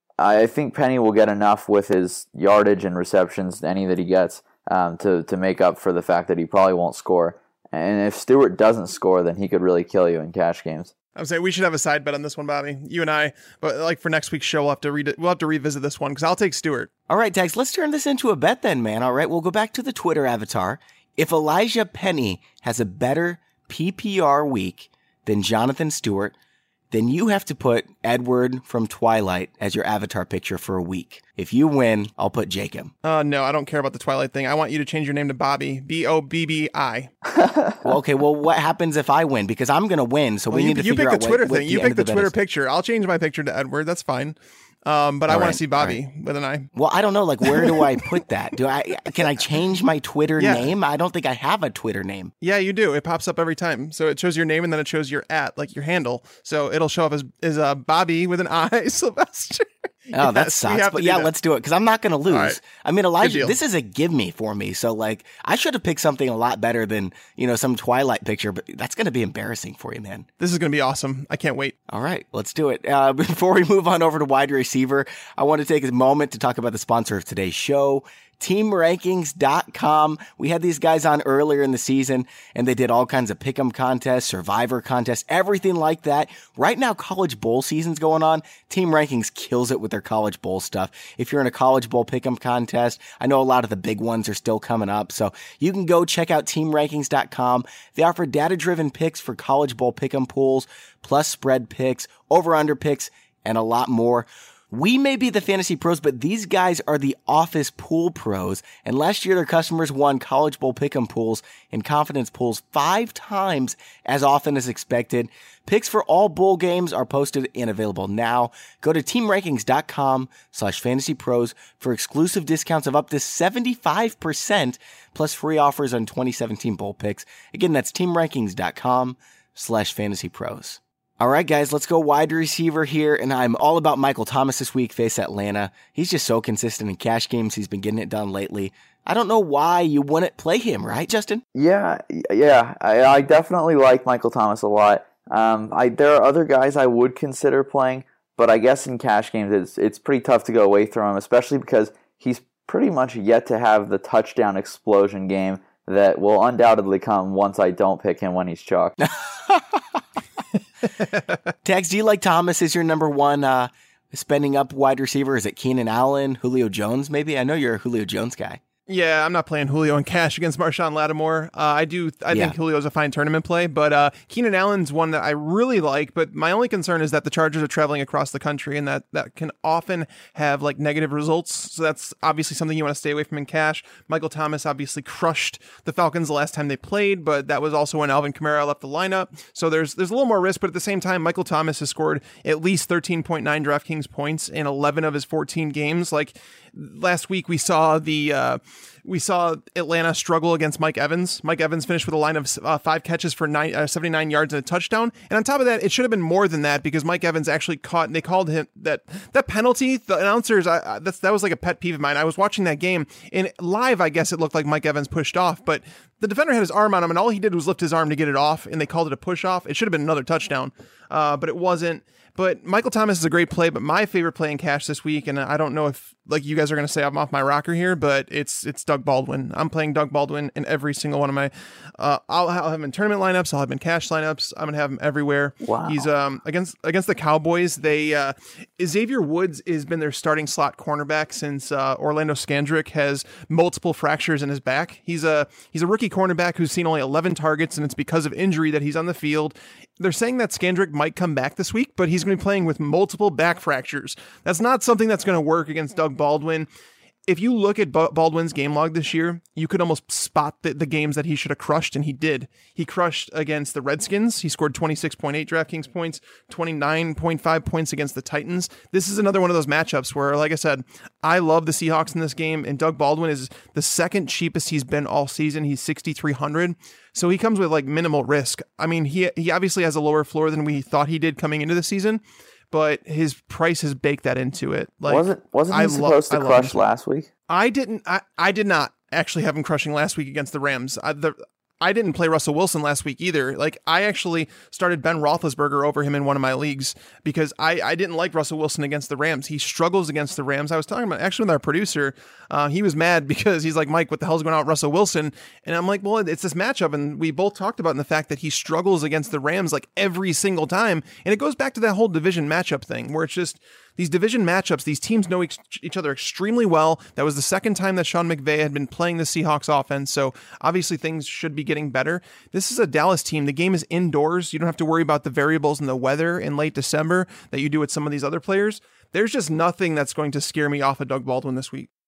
I think Penny will get enough with his yardage and receptions, any that he gets, um, to, to make up for the fact that he probably won't score. And if Stewart doesn't score, then he could really kill you in cash games. I would say we should have a side bet on this one, Bobby. You and I, but like for next week's show, we'll have to read it. We'll have to revisit this one because I'll take Stewart. All right, Tags, let's turn this into a bet then, man. All right, we'll go back to the Twitter avatar. If Elijah Penny has a better P P R week than Jonathan Stewart, then you have to put Edward from Twilight as your avatar picture for a week. If you win, I'll put Jacob. Uh, no, I don't care about the Twilight thing. I want you to change your name to Bobby. B O B B I. Well, okay, well, what happens if I win? Because I'm going to win, so well, we you, need to you figure pick out the Twitter what, what thing. the You pick the, the Twitter is. picture. I'll change my picture to Edward. That's fine. Um, but All I want right, to see Bobby right. with an I. Well, I don't know. Like, where do I put that? Do I can I change my Twitter Yeah. name? I don't think I have a Twitter name. Yeah, you do. It pops up every time. So it shows your name and then it shows your at, like your handle. So it'll show up as, as uh, Bobby with an I, Sylvester. Oh, that Yes, we sucks. have But to do yeah, that. let's do it because I'm not going to lose. right. I mean, Elijah, deal. this is a give me for me. So, like, I should have picked something a lot better than, you know, some Twilight picture, but that's going to be embarrassing for you, man. This is going to be awesome. I can't wait. All right, let's do it. Uh, before we move on over to wide receiver, I want to take a moment to talk about the sponsor of today's show, team rankings dot com. We had these guys on earlier in the season, and they did all kinds of pick'em contests, survivor contests, everything like that. Right now, college bowl season's going on. Team Rankings kills it with their college bowl stuff. If you're in a college bowl pick'em contest, I know a lot of the big ones are still coming up, so you can go check out team rankings dot com. They offer data-driven picks for college bowl pick'em pools, plus spread picks, over-under picks, and a lot more. We may be the fantasy pros, but these guys are the office pool pros. And last year, their customers won college bowl pick'em pools and confidence pools five times as often as expected. Picks for all bowl games are posted and available now. Go to team rankings dot com slash fantasy pros for exclusive discounts of up to seventy-five percent plus free offers on twenty seventeen bowl picks. Again, that's team rankings dot com slash fantasy pros. All right, guys, let's go wide receiver here. And I'm all about Michael Thomas this week, face Atlanta. He's just so consistent in cash games. He's been getting it done lately. I don't know why you wouldn't play him, right, Justin? Yeah, yeah, I, I definitely like Michael Thomas a lot. Um, I there are other guys I would consider playing, but I guess in cash games it's it's pretty tough to go away from him, especially because he's pretty much yet to have the touchdown explosion game that will undoubtedly come once I don't pick him when he's chalked. Tags, do you like Thomas as your number one uh, spending up wide receiver? Is it Keenan Allen, Julio Jones maybe? I know you're a Julio Jones guy. Yeah, I'm not playing Julio in cash against Marshawn Lattimore. Uh, I do. I Yeah. think Julio's a fine tournament play, but uh, Keenan Allen's one that I really like. But my only concern is that the Chargers are traveling across the country, and that that can often have like negative results. So that's obviously something you want to stay away from in cash. Michael Thomas obviously crushed the Falcons the last time they played, but that was also when Alvin Kamara left the lineup. So there's there's a little more risk, but at the same time, Michael Thomas has scored at least thirteen point nine DraftKings points in eleven of his fourteen games. Like last week, we saw the. Uh, We saw Atlanta struggle against Mike Evans. Mike Evans finished with a line of uh, five catches for nine, uh, seventy-nine yards and a touchdown. And on top of that, it should have been more than that because Mike Evans actually caught, and they called him that that penalty. The announcers, I, I, that's, that was like a pet peeve of mine. I was watching that game, and live, I guess it looked like Mike Evans pushed off, but the defender had his arm on him, and all he did was lift his arm to get it off, and they called it a push off. It should have been another touchdown, uh, but it wasn't. But Michael Thomas is a great play, but my favorite play in cash this week, and I don't know if like you guys are going to say I'm off my rocker here, but it's it's Doug Baldwin. I'm playing Doug Baldwin in every single one of my. Uh, I'll, I'll have him in tournament lineups. I'll have him in cash lineups. I'm gonna have him everywhere. Wow. He's um against against the Cowboys. They uh, Xavier Woods has been their starting slot cornerback since uh, Orlando Scandrick has multiple fractures in his back. He's a he's a rookie cornerback who's seen only eleven targets, and it's because of injury that he's on the field. They're saying that Scandrick might come back this week, but he's going to be playing with multiple back fractures. That's not something that's going to work against Doug Baldwin. If you look at Baldwin's game log this year, you could almost spot the, the games that he should have crushed, and he did. He crushed against the Redskins. He scored twenty-six point eight DraftKings points, twenty-nine point five points against the Titans. This is another one of those matchups where, like I said, I love the Seahawks in this game, and Doug Baldwin is the second cheapest he's been all season. He's sixty-three hundred. So he comes with like minimal risk. I mean, he he obviously has a lower floor than we thought he did coming into the season, but his price has baked that into it. Like, wasn't wasn't he I supposed lo- to I crush last week? I didn't. I, I did not actually have him crushing last week against the Rams. I, the, I didn't play Russell Wilson last week either. Like, I actually started Ben Roethlisberger over him in one of my leagues because I, I didn't like Russell Wilson against the Rams. He struggles against the Rams. I was talking about actually with our producer. Uh, he was mad because he's like, Mike, what the hell's going on with Russell Wilson? And I'm like, well, it's this matchup. And we both talked about in the fact that he struggles against the Rams like every single time. And it goes back to that whole division matchup thing where it's just these division matchups, these teams know each, each other extremely well. That was the second time that Sean McVay had been playing the Seahawks offense. So obviously things should be getting better. This is a Dallas team. The game is indoors. You don't have to worry about the variables in the weather in late December that you do with some of these other players. There's just nothing that's going to scare me off of Doug Baldwin this week.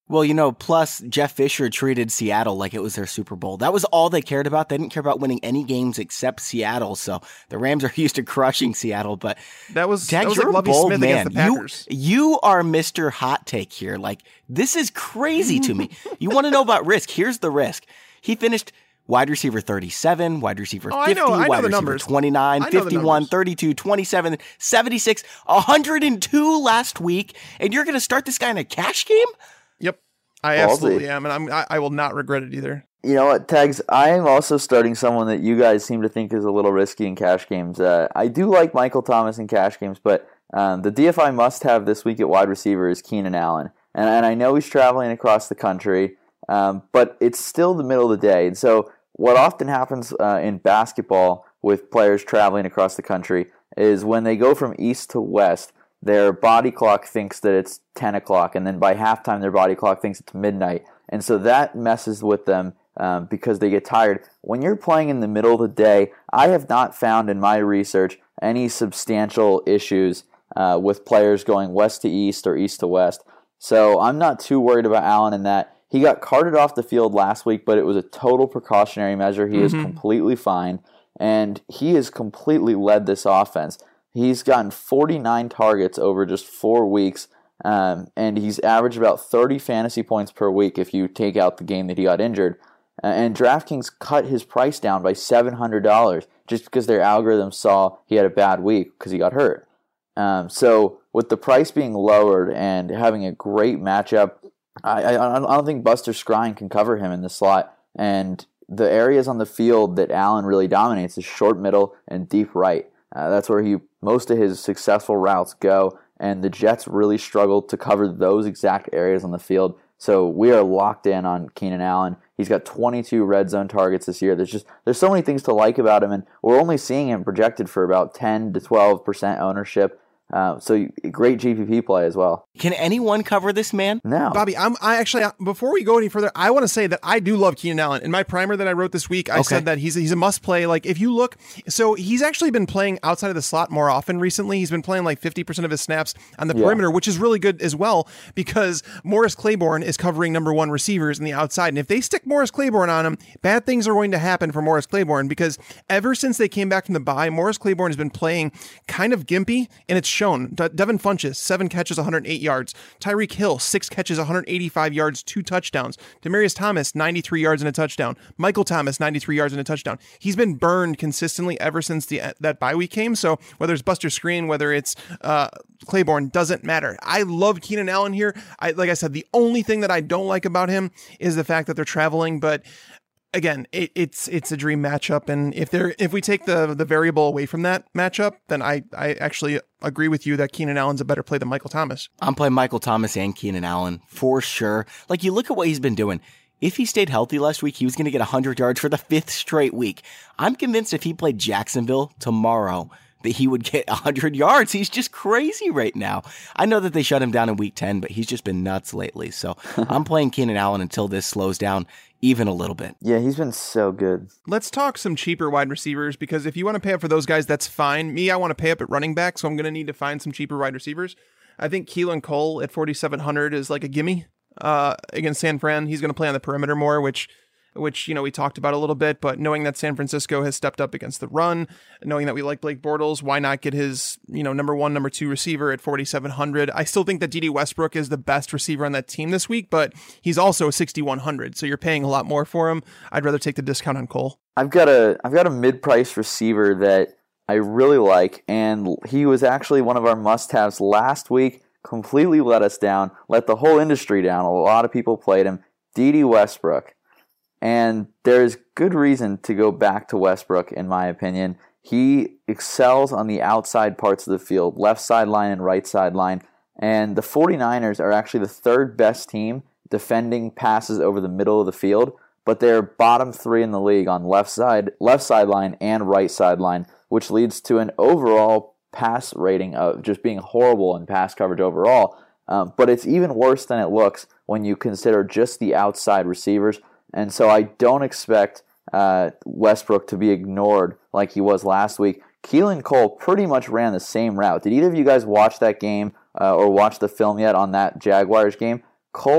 Well, you know, plus Jeff Fisher treated Seattle like it was their Super Bowl. That was all they cared about. They didn't care about winning any games except Seattle. So the Rams are used to crushing Seattle. But that was, Dad, that was you're like a Lovie bold Smith man. against the Packers. You, you are Mister Hot Take here. Like, this is crazy to me. You want to know about risk? Here's the risk. He finished wide receiver thirty-seven, wide receiver oh, fifty, I know, I know wide the receiver numbers. twenty-nine, fifty-one, thirty-two, twenty-seven, seventy-six, one hundred two last week. And you're going to start this guy in a cash game? Yep. I absolutely am, and I'm, I, I will not regret it either. You know what, Tags? I am also starting someone that you guys seem to think is a little risky in cash games. Uh, I do like Michael Thomas in cash games, but um, the D F I must-have this week at wide receiver is Keenan Allen. And, and I know he's traveling across the country, um, but it's still the middle of the day. And so what often happens uh, in basketball with players traveling across the country is when they go from east to west, their body clock thinks that it's ten o'clock, and then by halftime their body clock thinks it's midnight. And so that messes with them um, because they get tired. When you're playing in the middle of the day, I have not found in my research any substantial issues uh, with players going west to east or east to west. So I'm not too worried about Allen in that. He got carted off the field last week, but it was a total precautionary measure. He mm-hmm. is completely fine, and he has completely led this offense. He's gotten forty-nine targets over just four weeks, um, and he's averaged about thirty fantasy points per week if you take out the game that he got injured. Uh, and DraftKings cut his price down by seven hundred dollars just because their algorithm saw he had a bad week because he got hurt. Um, so with the price being lowered and having a great matchup, I, I, I don't think Buster Skrine can cover him in the slot. And the areas on the field that Allen really dominates is short middle and deep right. Uh, that's where he most of his successful routes go, and the Jets really struggled to cover those exact areas on the field. So we are locked in on Keenan Allen. He's got twenty-two red zone targets this year. There's just there's so many things to like about him, and we're only seeing him projected for about ten to twelve percent ownership. Uh, so great G P P play as well. Can anyone cover this man? No. Bobby, I'm, I actually, before we go any further, I want to say that I do love Keenan Allen. In my primer that I wrote this week, I okay. said that he's, he's a must play. Like, if you look, so he's actually been playing outside of the slot more often recently. He's been playing like fifty percent of his snaps on the yeah. perimeter, which is really good as well, because Morris Claiborne is covering number one receivers in the outside. And if they stick Morris Claiborne on him, bad things are going to happen for Morris Claiborne, because ever since they came back from the bye, Morris Claiborne has been playing kind of gimpy, and it's shown. De- Devin Funchess, seven catches, one hundred eight yards. Tyreek Hill, six catches, one hundred eighty-five yards, two touchdowns. Demaryius Thomas, ninety-three yards and a touchdown. Michael Thomas, ninety-three yards and a touchdown. He's been burned consistently ever since the that bye week came. So whether it's Buster Skrine, whether it's uh, Claiborne, doesn't matter. I love Keenan Allen here. I, like I said, the only thing that I don't like about him is the fact that they're traveling, but again, it, it's it's a dream matchup, and if they're if we take the the variable away from that matchup, then I I actually agree with you that Keenan Allen's a better play than Michael Thomas. I'm playing Michael Thomas and Keenan Allen for sure. Like, you look at what he's been doing. If he stayed healthy last week, he was going to get one hundred yards for the fifth straight week. I'm convinced if he played Jacksonville tomorrow, that he would get one hundred yards. He's just crazy right now. I know that they shut him down in week ten, but he's just been nuts lately. So I'm playing Keenan Allen until this slows down even a little bit. Yeah, he's been so good. Let's talk some cheaper wide receivers, because if you want to pay up for those guys, that's fine. Me, I want to pay up at running back, so I'm going to need to find some cheaper wide receivers. I think Keelan Cole at forty-seven hundred is like a gimme uh, against San Fran. He's going to play on the perimeter more, which which, you know, we talked about a little bit, but knowing that San Francisco has stepped up against the run, knowing that we like Blake Bortles, why not get his, you know, number one, number two receiver at forty-seven hundred? I still think that D D Westbrook is the best receiver on that team this week, but he's also sixty-one hundred, so you're paying a lot more for him. I'd rather take the discount on Cole. I've got a I've got a mid-price receiver that I really like, and he was actually one of our must-haves last week, completely let us down, let the whole industry down. A lot of people played him. D D Westbrook. And there's good reason to go back to Westbrook, in my opinion. He excels on the outside parts of the field, left sideline and right sideline. And the 49ers are actually the third best team defending passes over the middle of the field, but they're bottom three in the league on left side, left sideline and right sideline, which leads to an overall pass rating of just being horrible in pass coverage overall. Um, but it's even worse than it looks when you consider just the outside receivers. And so I don't expect uh, Westbrook to be ignored like he was last week. Keelan Cole pretty much ran the same route. Did either of you guys watch that game uh, or watch the film yet on that Jaguars game? Cole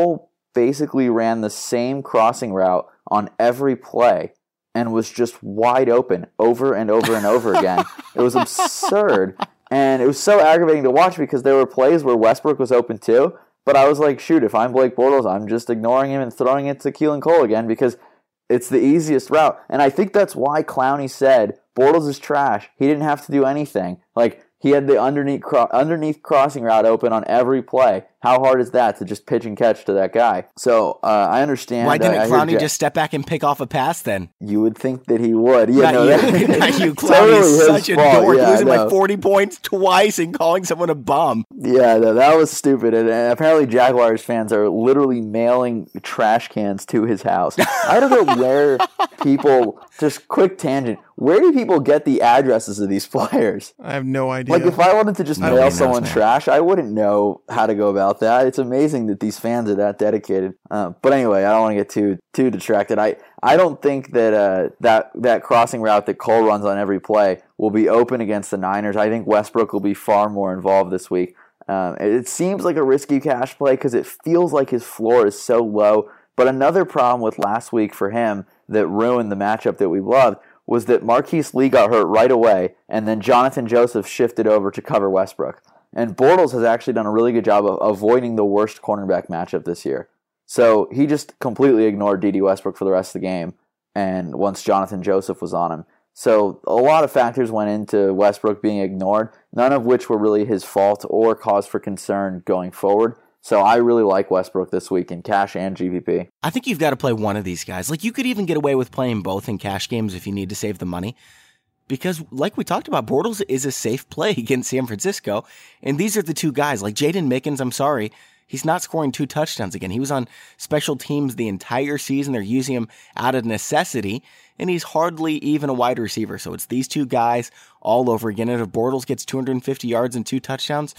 basically ran the same crossing route on every play and was just wide open over and over and over again. It was absurd. And it was so aggravating to watch because there were plays where Westbrook was open too. But I was like, shoot, if I'm Blake Bortles, I'm just ignoring him and throwing it to Keelan Cole again because it's the easiest route. And I think that's why Clowney said Bortles is trash. He didn't have to do anything. Like, he had the underneath cro- underneath crossing route open on every play. How hard is that to just pitch and catch to that guy? So uh, I understand. Why didn't uh, Clowney Ja- just step back and pick off a pass then? You would think that he would. Yeah, not no, you. that, Not you. Clowney totally is his such a fault. dork, Yeah, losing by no. forty points twice and calling someone a bum. Yeah, no, that was stupid. And, and apparently Jaguars fans are literally mailing trash cans to his house. I don't know where people, just quick tangent, where do people get the addresses of these players? I have no idea. Like, if I wanted to just Nobody mail knows, someone man. trash, I wouldn't know how to go about that. It's amazing that these fans are that dedicated. Uh, but anyway, I don't want to get too too distracted. I, I don't think that uh, that that crossing route that Cole runs on every play will be open against the Niners. I think Westbrook will be far more involved this week. Um, it seems like a risky cash play because it feels like his floor is so low. But another problem with last week for him that ruined the matchup that we loved was that Marquise Lee got hurt right away, and then Jonathan Joseph shifted over to cover Westbrook. And Bortles has actually done a really good job of avoiding the worst cornerback matchup this year. So he just completely ignored D D Westbrook for the rest of the game, and once Jonathan Joseph was on him. So a lot of factors went into Westbrook being ignored, none of which were really his fault or cause for concern going forward. So I really like Westbrook this week in cash and G P P. I think you've got to play one of these guys. Like, you could even get away with playing both in cash games if you need to save the money. Because, like we talked about, Bortles is a safe play against San Francisco. And these are the two guys. Like, Jaden Mickens, I'm sorry, he's not scoring two touchdowns again. He was on special teams the entire season. They're using him out of necessity. And he's hardly even a wide receiver. So it's these two guys all over again. And if Bortles gets two hundred fifty yards and two touchdowns,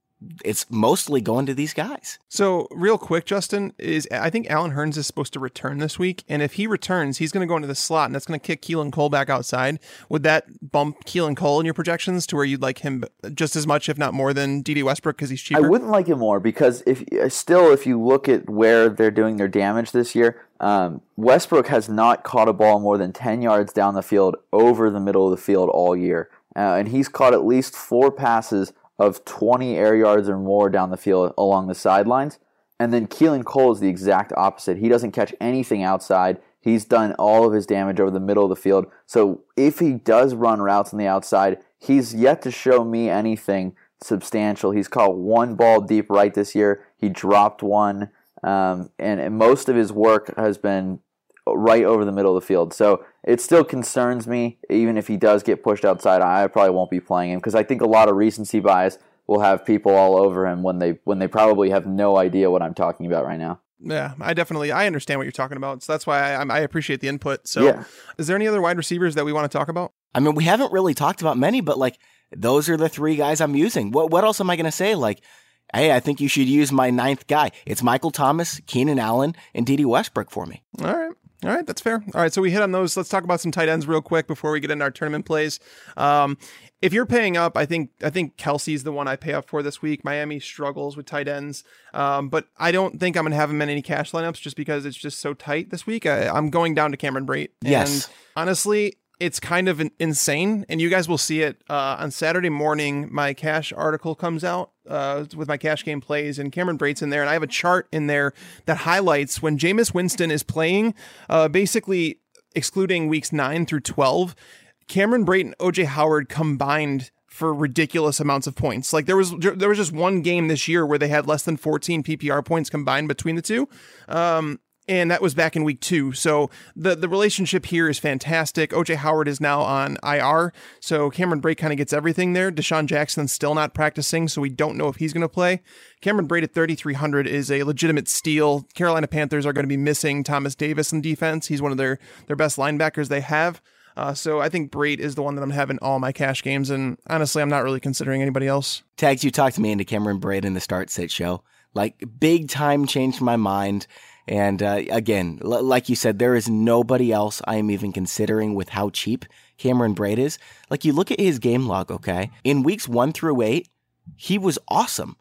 it's mostly going to these guys. So real quick, Justin, is I think Allen Hurns is supposed to return this week. And if he returns, he's going to go into the slot and that's going to kick Keelan Cole back outside. Would that bump Keelan Cole in your projections to where you'd like him just as much, if not more than D D Westbrook because he's cheaper? I wouldn't like him more because if still, if you look at where they're doing their damage this year, um, Westbrook has not caught a ball more than ten yards down the field over the middle of the field all year. Uh, and he's caught at least four passes of twenty air yards or more down the field along the sidelines. And then Keelan Cole is the exact opposite. He doesn't catch anything outside. He's done all of his damage over the middle of the field. So if he does run routes on the outside, he's yet to show me anything substantial. He's caught one ball deep right this year. He dropped one. Um, and, and most of his work has been right over the middle of the field. So it still concerns me, even if he does get pushed outside. I probably won't be playing him because I think a lot of recency bias will have people all over him when they when they probably have no idea what I'm talking about right now. Yeah, I definitely, I understand what you're talking about. So that's why I, I appreciate the input. So Yeah. Is there any other wide receivers that we want to talk about? I mean, we haven't really talked about many, but like, those are the three guys I'm using. What what else am I going to say? Like, hey, I think you should use my ninth guy. It's Michael Thomas, Keenan Allen, and D D Westbrook for me. All right. All right, that's fair. All right, so we hit on those. Let's talk about some tight ends real quick before we get into our tournament plays. Um, if you're paying up, I think I think Kelsey's the one I pay up for this week. Miami struggles with tight ends, um, but I don't think I'm going to have him in any cash lineups just because it's just so tight this week. I, I'm going down to Cameron Brate. Yes. And honestly, it's kind of an insane, and you guys will see it uh, on Saturday morning. My cash article comes out uh, with my cash game plays, and Cameron Brate's in there, and I have a chart in there that highlights when Jameis Winston is playing, uh, basically excluding weeks nine through twelve. Cameron Brate and O J Howard combined for ridiculous amounts of points. Like there was there was just one game this year where they had less than fourteen P P R points combined between the two. Um, And that was back in week two. So the, the relationship here is fantastic. O J Howard is now on I R. So Cameron Brate kind of gets everything there. Deshaun Jackson's still not practicing, so we don't know if he's going to play. Cameron Brate at thirty-three hundred is a legitimate steal. Carolina Panthers are going to be missing Thomas Davis in defense. He's one of their, their best linebackers they have. Uh, so I think Brate is the one that I'm having all my cash games. And honestly, I'm not really considering anybody else. Tags, you talked me into Cameron Brate in the start sit show. Like, big time changed my mind. And uh, again, l- like you said, there is nobody else I am even considering with how cheap Cameron Brate is. Like, you look at his game log, okay? In weeks one through eight, he was awesome.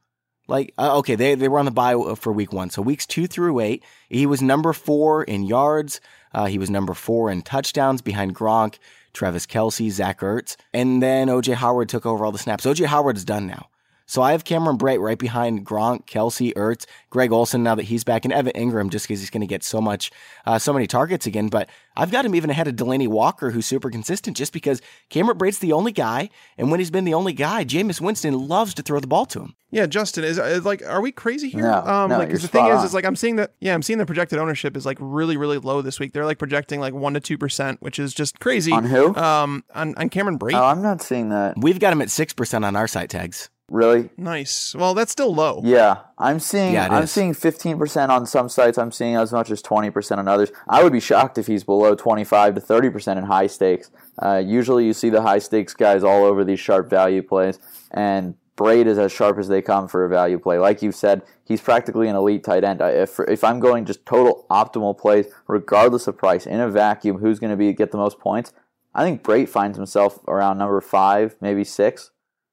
Like, uh, okay, they, they were on the bye for week one. So weeks two through eight, he was number four in yards. Uh, he was number four in touchdowns behind Gronk, Travis Kelce, Zach Ertz. And then O J Howard took over all the snaps. O J Howard's done now. So I have Cameron Brate right behind Gronk, Kelce, Ertz, Greg Olsen now that he's back, and Evan Ingram just because he's going to get so much, uh, so many targets again. But I've got him even ahead of Delaney Walker, who's super consistent just because Cameron Brate's the only guy. And when he's been the only guy, Jameis Winston loves to throw the ball to him. Yeah, Justin, is, is like, are we crazy here? No, um, no, like, you're the thing is, on. is like, I'm seeing that, yeah, I'm seeing the projected ownership is like really, really low this week. They're like projecting like one to two percent, which is just crazy. On who? Um, on, on Cameron Brate. Oh, I'm not seeing that. We've got him at six percent on our site tags. Really? Nice. Well, that's still low. Yeah, I'm seeing. Yeah, it I'm is. seeing fifteen percent on some sites. I'm seeing as much as twenty percent on others. I would be shocked if he's below twenty-five to thirty percent in high stakes. Uh, usually, you see the high stakes guys all over these sharp value plays, and Brate is as sharp as they come for a value play. Like you said, he's practically an elite tight end. I- If if I'm going just total optimal plays, regardless of price, in a vacuum, who's going to be get the most points? I think Brate finds himself around number five, maybe six.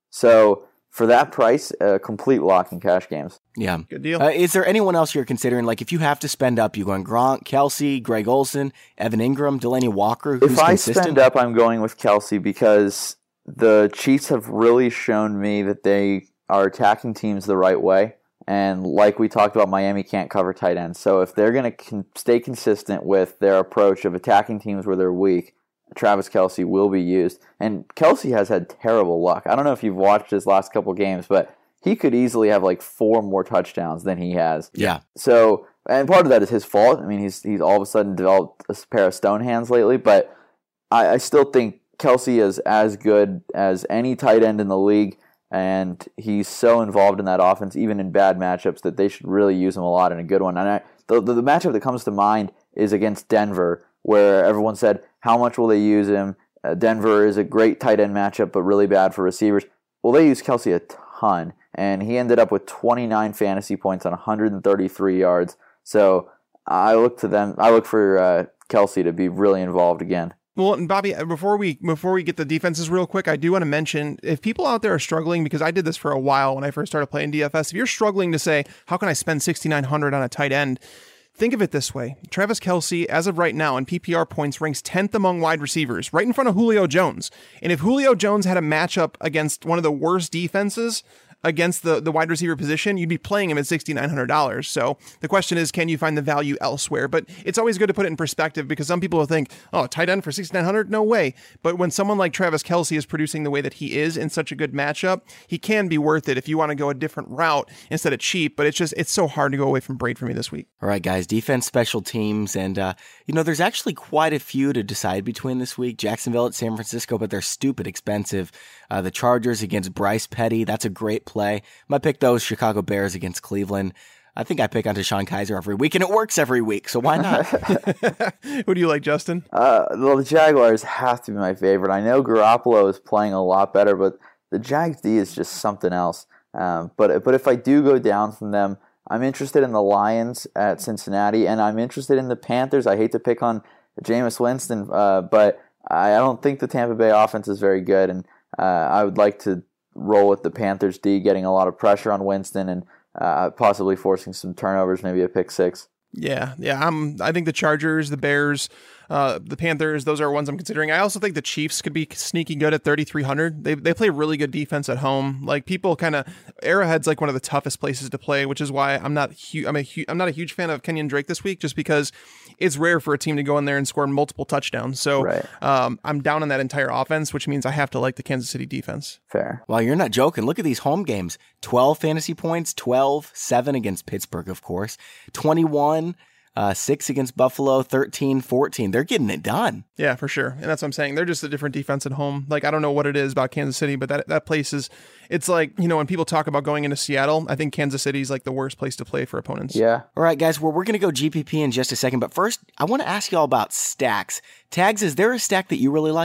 So. For that price, a complete lock in cash games. Yeah. Good deal. Uh, is there anyone else you're considering? Like, if you have to spend up, you going Gronk, Kelce, Greg Olsen, Evan Ingram, Delaney Walker, who's If I consistent? spend up, I'm going with Kelce because the Chiefs have really shown me that they are attacking teams the right way. And like we talked about, Miami can't cover tight ends. So if they're going to con- stay consistent with their approach of attacking teams where they're weak, Travis Kelce will be used. And Kelce has had terrible luck. I don't know if you've watched his last couple games, but he could easily have like four more touchdowns than he has. Yeah. So, and part of that is his fault. I mean, he's he's all of a sudden developed a pair of stone hands lately, but I, I still think Kelce is as good as any tight end in the league, and he's so involved in that offense, even in bad matchups, that they should really use him a lot in a good one. And I, the, the the matchup that comes to mind is against Denver, where everyone said, how much will they use him? Uh, Denver is a great tight end matchup, but really bad for receivers. Well, they used Kelce a ton, and he ended up with twenty-nine fantasy points on one hundred thirty-three yards. So I look to them. I look for uh, Kelce to be really involved again. Well, and Bobby, before we before we get the defenses real quick, I do want to mention, if people out there are struggling, because I did this for a while when I first started playing D F S, if you're struggling to say, how can I spend sixty-nine hundred dollars on a tight end? Think of it this way. Travis Kelce, as of right now, in P P R points, ranks tenth among wide receivers, right in front of Julio Jones. And if Julio Jones had a matchup against one of the worst defenses against the, the wide receiver position, you'd be playing him at six thousand nine hundred dollars. So the question is, can you find the value elsewhere? But it's always good to put it in perspective, because some people will think, oh, tight end for six thousand nine hundred dollars? No way. But when someone like Travis Kelce is producing the way that he is in such a good matchup, he can be worth it if you want to go a different route instead of cheap. But it's just, it's so hard to go away from Brate for me this week. All right, guys, defense, special teams, and, uh, you know, there's actually quite a few to decide between this week. Jacksonville at San Francisco, but they're stupid expensive. Uh, the Chargers against Bryce Petty, that's a great play. My pick, those Chicago Bears against Cleveland. I think I pick on Deshaun Kaiser every week, and it works every week, so why not? Who do you like, Justin? Uh, well, the Jaguars have to be my favorite. I know Garoppolo is playing a lot better, but the Jags D is just something else. Um, but but if I do go down from them, I'm interested in the Lions at Cincinnati, and I'm interested in the Panthers. I hate to pick on Jameis Winston, uh, but I don't think the Tampa Bay offense is very good, and uh, I would like to roll with the Panthers D, getting a lot of pressure on Winston and uh, possibly forcing some turnovers, maybe a pick six. Yeah, yeah. I'm. I think the Chargers, the Bears, uh, the Panthers, those are ones I'm considering. I also think the Chiefs could be sneaky good at thirty-three hundred. They they play really good defense at home. Like, people kind of, Arrowhead's like one of the toughest places to play, which is why I'm not hu- I'm a hu- I'm not a huge fan of Kenyon Drake this week, just because it's rare for a team to go in there and score multiple touchdowns. So Right. um, I'm down on that entire offense, which means I have to like the Kansas City defense. Fair. Well, you're not joking. Look at these home games. twelve fantasy points, twelve, seven against Pittsburgh, of course, twenty-one, uh, six against Buffalo, thirteen, fourteen. They're getting it done. Yeah, for sure. And that's what I'm saying. They're just a different defense at home. Like, I don't know what it is about Kansas City, but that, that place is, it's like, you know, when people talk about going into Seattle, I think Kansas City is like the worst place to play for opponents. Yeah. All right, guys, well, we're going to go G P P in just a second. But first, I want to ask you all about stacks. Tags, is there a stack that you really like?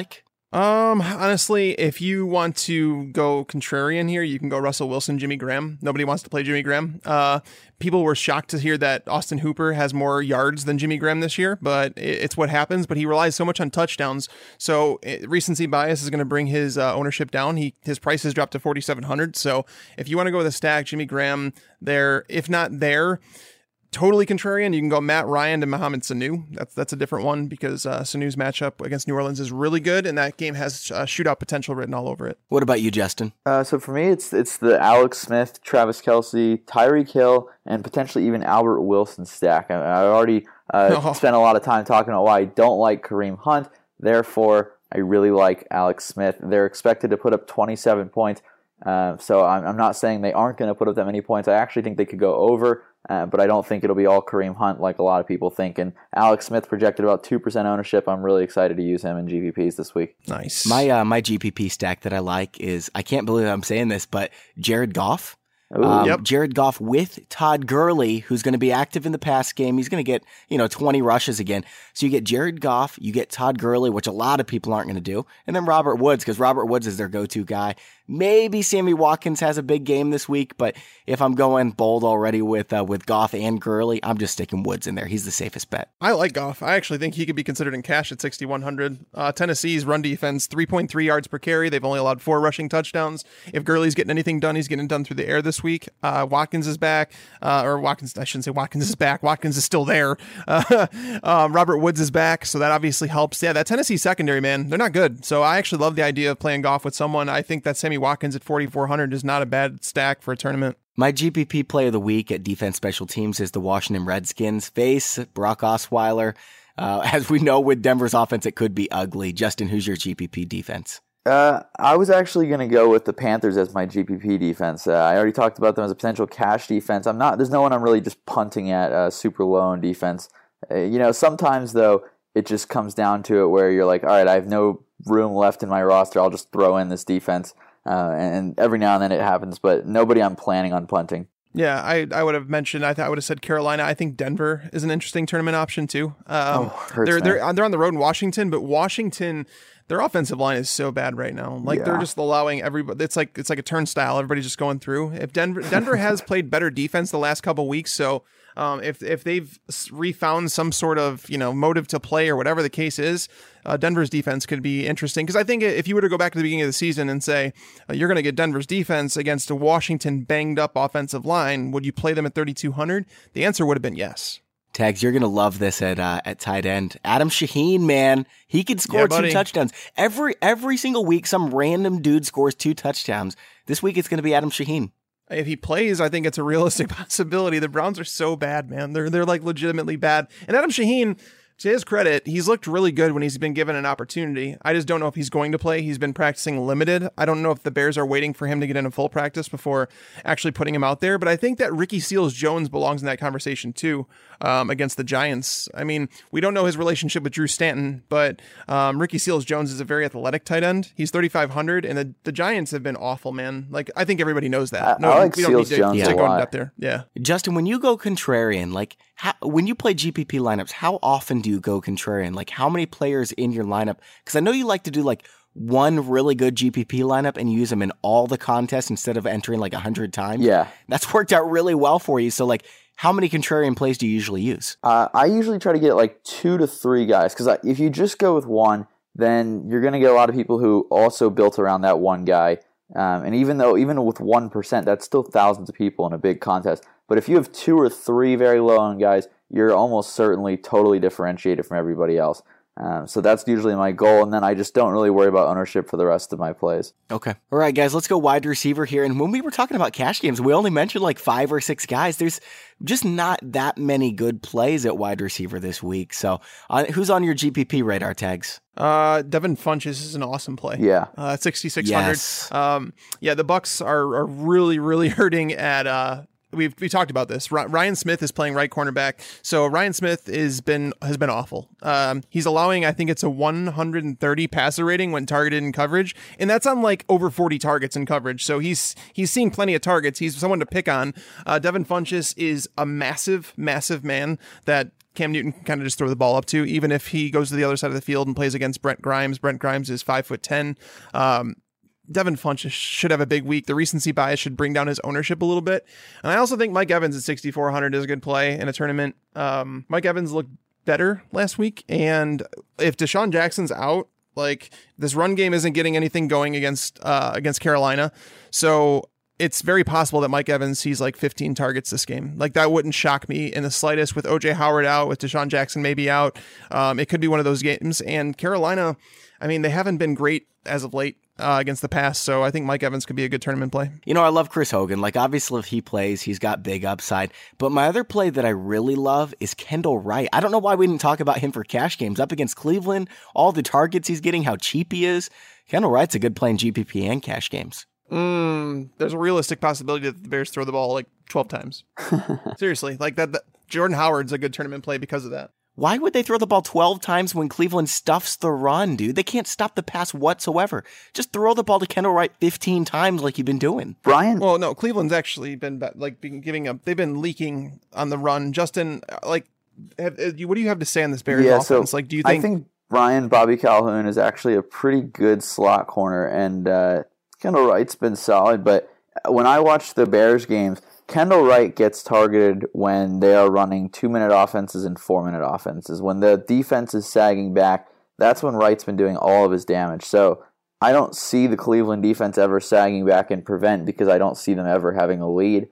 Um, honestly, if you want to go contrarian here, you can go Russell Wilson, Jimmy Graham. Nobody wants to play Jimmy Graham. Uh, people were shocked to hear that Austin Hooper has more yards than Jimmy Graham this year, but it's what happens. But he relies so much on touchdowns, so it, recency bias is going to bring his uh, ownership down. He his price has dropped to forty-seven hundred. So if you want to go with a stack, Jimmy Graham there. If not there. Totally contrarian, you can go Matt Ryan to Mohamed Sanu. That's that's a different one because uh, Sanu's matchup against New Orleans is really good, and that game has uh, shootout potential written all over it. What about you, Justin? Uh, so for me, it's it's the Alex Smith, Travis Kelce, Tyreek Hill, and potentially even Albert Wilson stack. I, I already uh, oh. spent a lot of time talking about why I don't like Kareem Hunt. Therefore, I really like Alex Smith. They're expected to put up twenty-seven points. Uh, so I'm, I'm not saying they aren't going to put up that many points. I actually think they could go over, uh, but I don't think it'll be all Kareem Hunt like a lot of people think. And Alex Smith projected about two percent ownership. I'm really excited to use him in G P Ps this week. Nice. My uh, my G P P stack that I like is, I can't believe I'm saying this, but Jared Goff. Um, yep. Jared Goff with Todd Gurley, who's going to be active in the pass game. He's going to get, you know, twenty rushes again. So you get Jared Goff, you get Todd Gurley, which a lot of people aren't going to do, and then Robert Woods, because Robert Woods is their go-to guy. Maybe Sammy Watkins has a big game this week, but if I'm going bold already with uh, with Goff and Gurley, I'm just sticking Woods in there. He's the safest bet. I like Goff. I actually think he could be considered in cash at sixty-one hundred. Uh, Tennessee's run defense, three point three yards per carry. They've only allowed four rushing touchdowns. If Gurley's getting anything done, he's getting done through the air this week. Uh, Watkins is back, uh, or Watkins, I shouldn't say Watkins is back. Watkins is still there. Uh, um, Robert Woods is back, so that obviously helps. Yeah, that Tennessee secondary, man, they're not good. So I actually love the idea of playing Goff with someone. I think that Sammy Watkins at forty-four hundred is not a bad stack for a tournament. My G P P play of the week at defense special teams is the Washington Redskins. Face Brock Osweiler. Uh, as we know with Denver's offense, it could be ugly. Justin, who's your G P P defense? Uh, I was actually going to go with the Panthers as my G P P defense. Uh, I already talked about them as a potential cash defense. I'm not. There's no one I'm really just punting at uh, super low on defense. Uh, you know, sometimes though it just comes down to it where you're like, all right, I have no room left in my roster. I'll just throw in this defense, uh, and every now and then it happens. But nobody I'm planning on punting. Yeah, I I would have mentioned. I thought I would have said Carolina. I think Denver is an interesting tournament option too. Um, oh, hurts, they're man. they're they're on the road in Washington, but Washington. Their offensive line is so bad right now. Like yeah. they're just allowing everybody. It's like it's like a turnstile. Everybody's just going through. If Denver Denver has played better defense the last couple weeks, so um, if if they've refound some sort of you know motive to play or whatever the case is, uh, Denver's defense could be interesting. Because I think if you were to go back to the beginning of the season and say uh, you're going to get Denver's defense against a Washington banged up offensive line, would you play them at thirty-two hundred? The answer would have been yes. Tags, you're going to love this at uh, at tight end. Adam Shaheen, man, he could score yeah, two touchdowns. Every every single week, some random dude scores two touchdowns. This week, it's going to be Adam Shaheen. If he plays, I think it's a realistic possibility. The Browns are so bad, man. They're they're like legitimately bad. And Adam Shaheen, to his credit, he's looked really good when he's been given an opportunity. I just don't know if he's going to play. He's been practicing limited. I don't know if the Bears are waiting for him to get into full practice before actually putting him out there. But I think that Ricky Seals-Jones belongs in that conversation too, um, against the Giants. I mean, we don't know his relationship with Drew Stanton, but um, Ricky Seals-Jones is a very athletic tight end. He's thirty-five hundred, and the, the Giants have been awful, man. Like, I think everybody knows that. No, I like we don't need to, Jones to a go lot. in depth there. Yeah. Justin, when you go contrarian, like how, when you play G P P lineups, how often do you go contrarian? Like how many players in your lineup? Because I know you like to do like one really good G P P lineup and you use them in all the contests instead of entering like a hundred times. Yeah. That's worked out really well for you. So like how many contrarian plays do you usually use? Uh, I usually try to get like two to three guys. Because if you just go with one, then you're going to get a lot of people who also built around that one guy. Um, and even though, even with one percent, that's still thousands of people in a big contest. But if you have two or three very low-owned guys, you're almost certainly totally differentiated from everybody else. Um, so that's usually my goal, and then I just don't really worry about ownership for the rest of my plays. Okay. All right, guys, let's go wide receiver here. And when we were talking about cash games, we only mentioned like five or six guys. There's just not that many good plays at wide receiver this week. So uh, who's on your G P P radar, Tags? Uh, Devin Funchess is an awesome play. Yeah. Uh, sixty-six hundred. Yes. Um, yeah, the Bucks are, are really, really hurting at, uh, We've we talked about this. Ryan Smith is playing right cornerback, so Ryan Smith is been has been awful. Um, he's allowing, I think it's a one hundred thirty passer rating when targeted in coverage, and that's on like over forty targets in coverage. So he's he's seeing plenty of targets. He's someone to pick on. Uh, Devin Funchess is a massive, massive man that Cam Newton can kind of just throw the ball up to, even if he goes to the other side of the field and plays against Brent Grimes. Brent Grimes is five foot ten. Um, Devin Funch should have a big week. The recency bias should bring down his ownership a little bit. And I also think Mike Evans at sixty-four hundred is a good play in a tournament. Um, Mike Evans looked better last week. And if Deshaun Jackson's out, like this run game isn't getting anything going against, uh, against Carolina. So it's very possible that Mike Evans sees like fifteen targets this game. Like that wouldn't shock me in the slightest with O J Howard out, with Deshaun Jackson maybe out. Um, it could be one of those games. And Carolina, I mean, they haven't been great as of late. Uh, against the pass, so I think Mike Evans could be a good tournament play. You know, I love Chris Hogan. Like, obviously, if he plays, he's got big upside. But my other play that I really love is Kendall Wright. I don't know why we didn't talk about him for cash games. Up against Cleveland, all the targets he's getting, how cheap he is. Kendall Wright's a good play in G P P and cash games. Mm, there's a realistic possibility that the Bears throw the ball like twelve times. Seriously, like that, that. Jordan Howard's a good tournament play because of that. Why would they throw the ball twelve times when Cleveland stuffs the run, dude? They can't stop the pass whatsoever. Just throw the ball to Kendall Wright fifteen times like you've been doing. Brian? Well, no, Cleveland's actually been like been giving up. They've been leaking on the run. Justin, like, have, what do you have to say on this Bears yeah, offense? So like, do you think? I think Brian Bobby Calhoun is actually a pretty good slot corner, and uh, Kendall Wright's been solid. But when I watch the Bears games, Kendall Wright gets targeted when they are running two-minute offenses and four-minute offenses. When the defense is sagging back, that's when Wright's been doing all of his damage. So I don't see the Cleveland defense ever sagging back and prevent because I don't see them ever having a lead.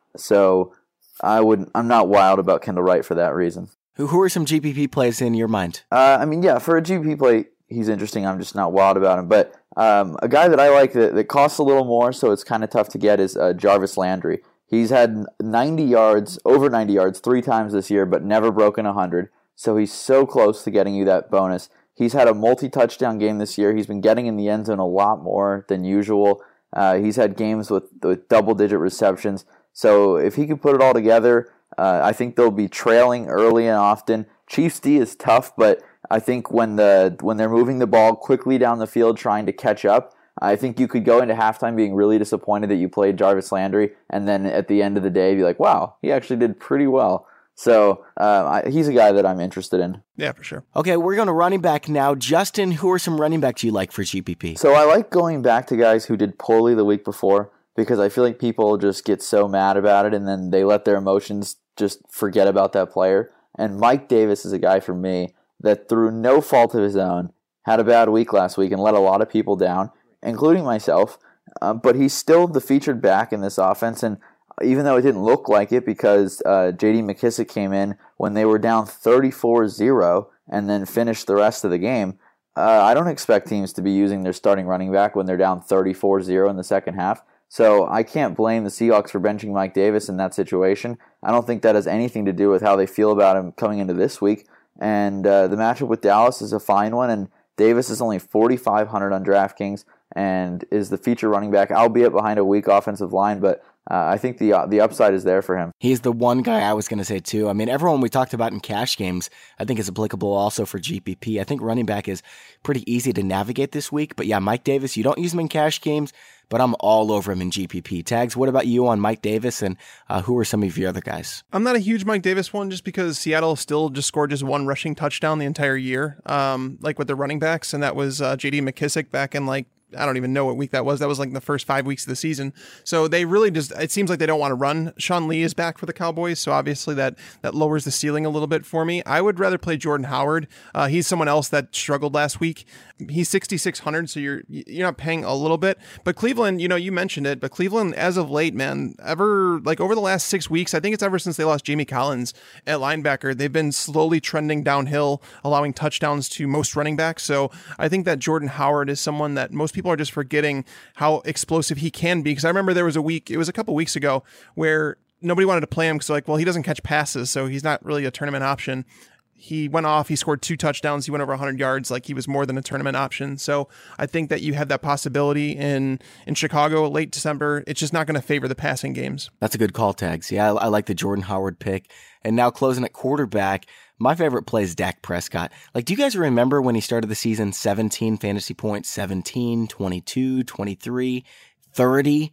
So I would, I'm not wild about Kendall Wright for that reason. Who who are some G P P plays in your mind? Uh, I mean, yeah, for a G P P play, he's interesting. I'm just not wild about him. But um, a guy that I like that, that costs a little more, so it's kind of tough to get, is uh, Jarvis Landry. He's had ninety yards, over ninety yards, three times this year, but never broken one hundred. So he's so close to getting you that bonus. He's had a multi-touchdown game this year. He's been getting in the end zone a lot more than usual. Uh, he's had games with, with double-digit receptions. So if he could put it all together, uh, I think they'll be trailing early and often. Chiefs D is tough, but I think when the when they're moving the ball quickly down the field trying to catch up, I think you could go into halftime being really disappointed that you played Jarvis Landry, and then at the end of the day be like, wow, he actually did pretty well. So uh, I, he's a guy that I'm interested in. Yeah, for sure. Okay, we're going to running back now. Justin, who are some running backs you like for G P P? So I like going back to guys who did poorly the week before because I feel like people just get so mad about it and then they let their emotions just forget about that player. And Mike Davis is a guy for me that through no fault of his own had a bad week last week and let a lot of people down, including myself, uh, but he's still the featured back in this offense, and even though it didn't look like it because uh, J D McKissick came in when they were down thirty-four zero and then finished the rest of the game, uh, I don't expect teams to be using their starting running back when they're down thirty-four zero in the second half, so I can't blame the Seahawks for benching Mike Davis in that situation. I don't think that has anything to do with how they feel about him coming into this week, and uh, the matchup with Dallas is a fine one, and Davis is only forty-five hundred on DraftKings and is the feature running back, albeit behind a weak offensive line, but uh, I think the uh, the upside is there for him. He's the one guy I was going to say too. I mean, everyone we talked about in cash games, I think is applicable also for G P P. I think running back is pretty easy to navigate this week, but yeah, Mike Davis, you don't use him in cash games, but I'm all over him in G P P. Tags, what about you on Mike Davis, and uh, who are some of your other guys? I'm not a huge Mike Davis one just because Seattle still just scored just one rushing touchdown the entire year, um, like with the running backs, and that was uh, J D McKissick back in like, I don't even know what week that was. That was like the first five weeks of the season. So they really just, it seems like they don't want to run. Sean Lee is back for the Cowboys. So obviously that, that lowers the ceiling a little bit for me. I would rather play Jordan Howard. Uh, he's someone else that struggled last week. He's sixty-six hundred. So you're, you're not paying a little bit, but Cleveland, you know, you mentioned it, but Cleveland as of late, man, ever like over the last six weeks, I think it's ever since they lost Jamie Collins at linebacker, they've been slowly trending downhill, allowing touchdowns to most running backs. So I think that Jordan Howard is someone that most people are just forgetting how explosive he can be. Because I remember there was a week, it was a couple weeks ago, where nobody wanted to play him because like, well, he doesn't catch passes, so he's not really a tournament option. He went off, he scored two touchdowns, he went over one hundred yards, like he was more than a tournament option. So I think that you have that possibility in, in Chicago late December. It's just not going to favor the passing games. That's a good call, Tags. Yeah, I, I like the Jordan Howard pick. And now closing at quarterback, my favorite play is Dak Prescott. Like, do you guys remember when he started the season? seventeen fantasy points, seventeen, twenty-two, twenty-three, thirty,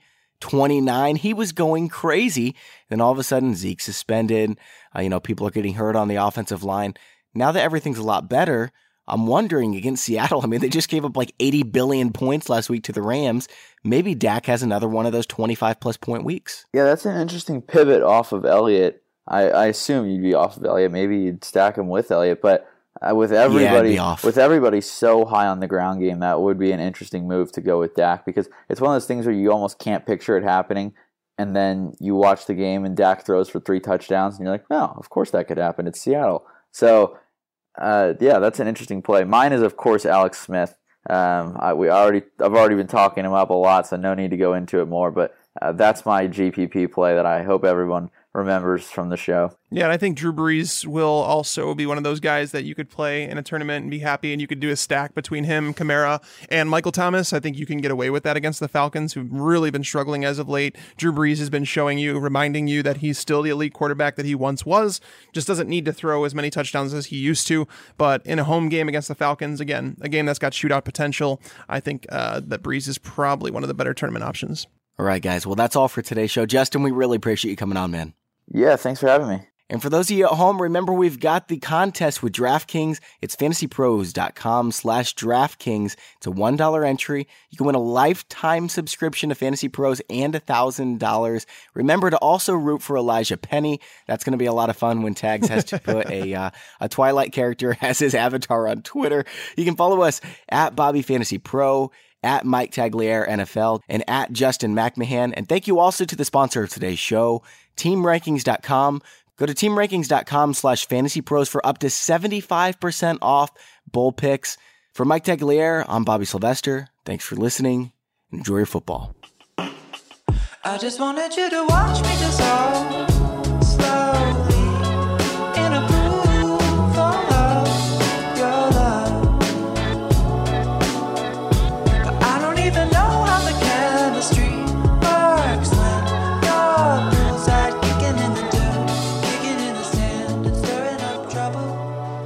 twenty-nine. He was going crazy. Then all of a sudden, Zeke suspended. Uh, you know, people are getting hurt on the offensive line. Now that everything's a lot better, I'm wondering against Seattle, I mean, they just gave up like eighty billion points last week to the Rams. Maybe Dak has another one of those twenty-five plus point weeks. Yeah, that's an interesting pivot off of Elliott. I, I assume you'd be off of Elliott. Maybe you'd stack him with Elliott, but uh, with everybody, yeah, with everybody so high on the ground game, that would be an interesting move to go with Dak, because it's one of those things where you almost can't picture it happening, and then you watch the game and Dak throws for three touchdowns, and you're like, "Oh, of course that could happen. It's Seattle." So. Uh, yeah, that's an interesting play. Mine is, of course, Alex Smith. Um, I, we already, I've already been talking him up a lot, so no need to go into it more. But uh, that's my G P P play that I hope everyone remembers from the show. Yeah, and I think Drew Brees will also be one of those guys that you could play in a tournament and be happy, and you could do a stack between him, Kamara, and Michael Thomas. I think you can get away with that against the Falcons, who've really been struggling as of late. Drew Brees has been showing you, reminding you that he's still the elite quarterback that he once was, just doesn't need to throw as many touchdowns as he used to. But in a home game against the Falcons, again, a game that's got shootout potential, I think uh, that Brees is probably one of the better tournament options. All right, guys. Well, that's all for today's show. Justin, we really appreciate you coming on, man. Yeah, thanks for having me. And for those of you at home, remember we've got the contest with DraftKings. It's fantasypros.com slash DraftKings. It's a one dollar entry. You can win a lifetime subscription to Fantasy Pros and one thousand dollars. Remember to also root for Elijah Penny. That's going to be a lot of fun when Tags has to put a uh, a Twilight character as his avatar on Twitter. You can follow us at Bobby Fantasy Pro, at Mike Tagliere N F L, and at Justin McMahon. And thank you also to the sponsor of today's show, team rankings dot com. Go to team rankings dot com slash fantasy pros for up to seventy-five percent off bowl picks. For Mike Tagliere, I'm Bobby Sylvester. Thanks for listening. Enjoy your football. I just wanted you to watch me dissolve slowly in a pool of your love. But I don't even know how the chemistry works when your poolside kicking in the dirt, kicking in the sand and stirring up trouble.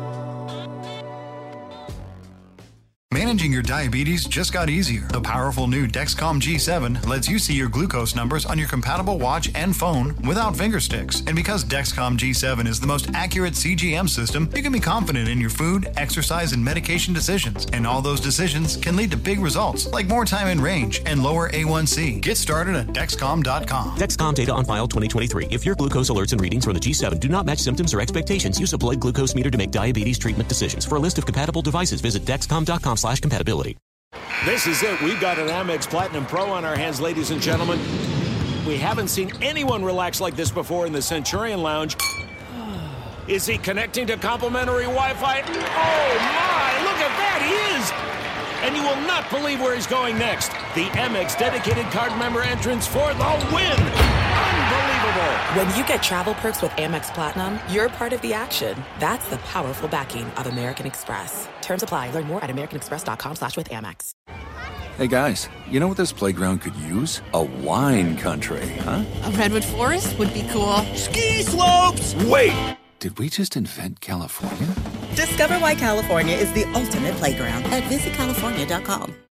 Managing your diabetes just got easier. The powerful new Dexcom G seven lets you see your glucose numbers on your compatible watch and phone without finger sticks. And because Dexcom G seven is the most accurate C G M system, you can be confident in your food, exercise, and medication decisions. And all those decisions can lead to big results, like more time in range and lower A one C. Get started at Dexcom dot com. Dexcom data on file twenty twenty-three. If your glucose alerts and readings from the G seven do not match symptoms or expectations, use a blood glucose meter to make diabetes treatment decisions. For a list of compatible devices, visit Dexcom dot com slash compatibility. This is it. We've got an Amex Platinum Pro on our hands, ladies and gentlemen. We haven't seen anyone relax like this before in the Centurion Lounge. Is he connecting to complimentary Wi-Fi? Oh, my! Look at that! He is! And you will not believe where he's going next. The Amex dedicated card member entrance for the win! Unbelievable! When you get travel perks with Amex Platinum, you're part of the action. That's the powerful backing of American Express. Terms apply. Learn more at americanexpress.com slash with Amex. Hey guys, you know what this playground could use? A wine country, huh? A redwood forest would be cool. Ski slopes! Wait! Did we just invent California? Discover why California is the ultimate playground at visit california dot com.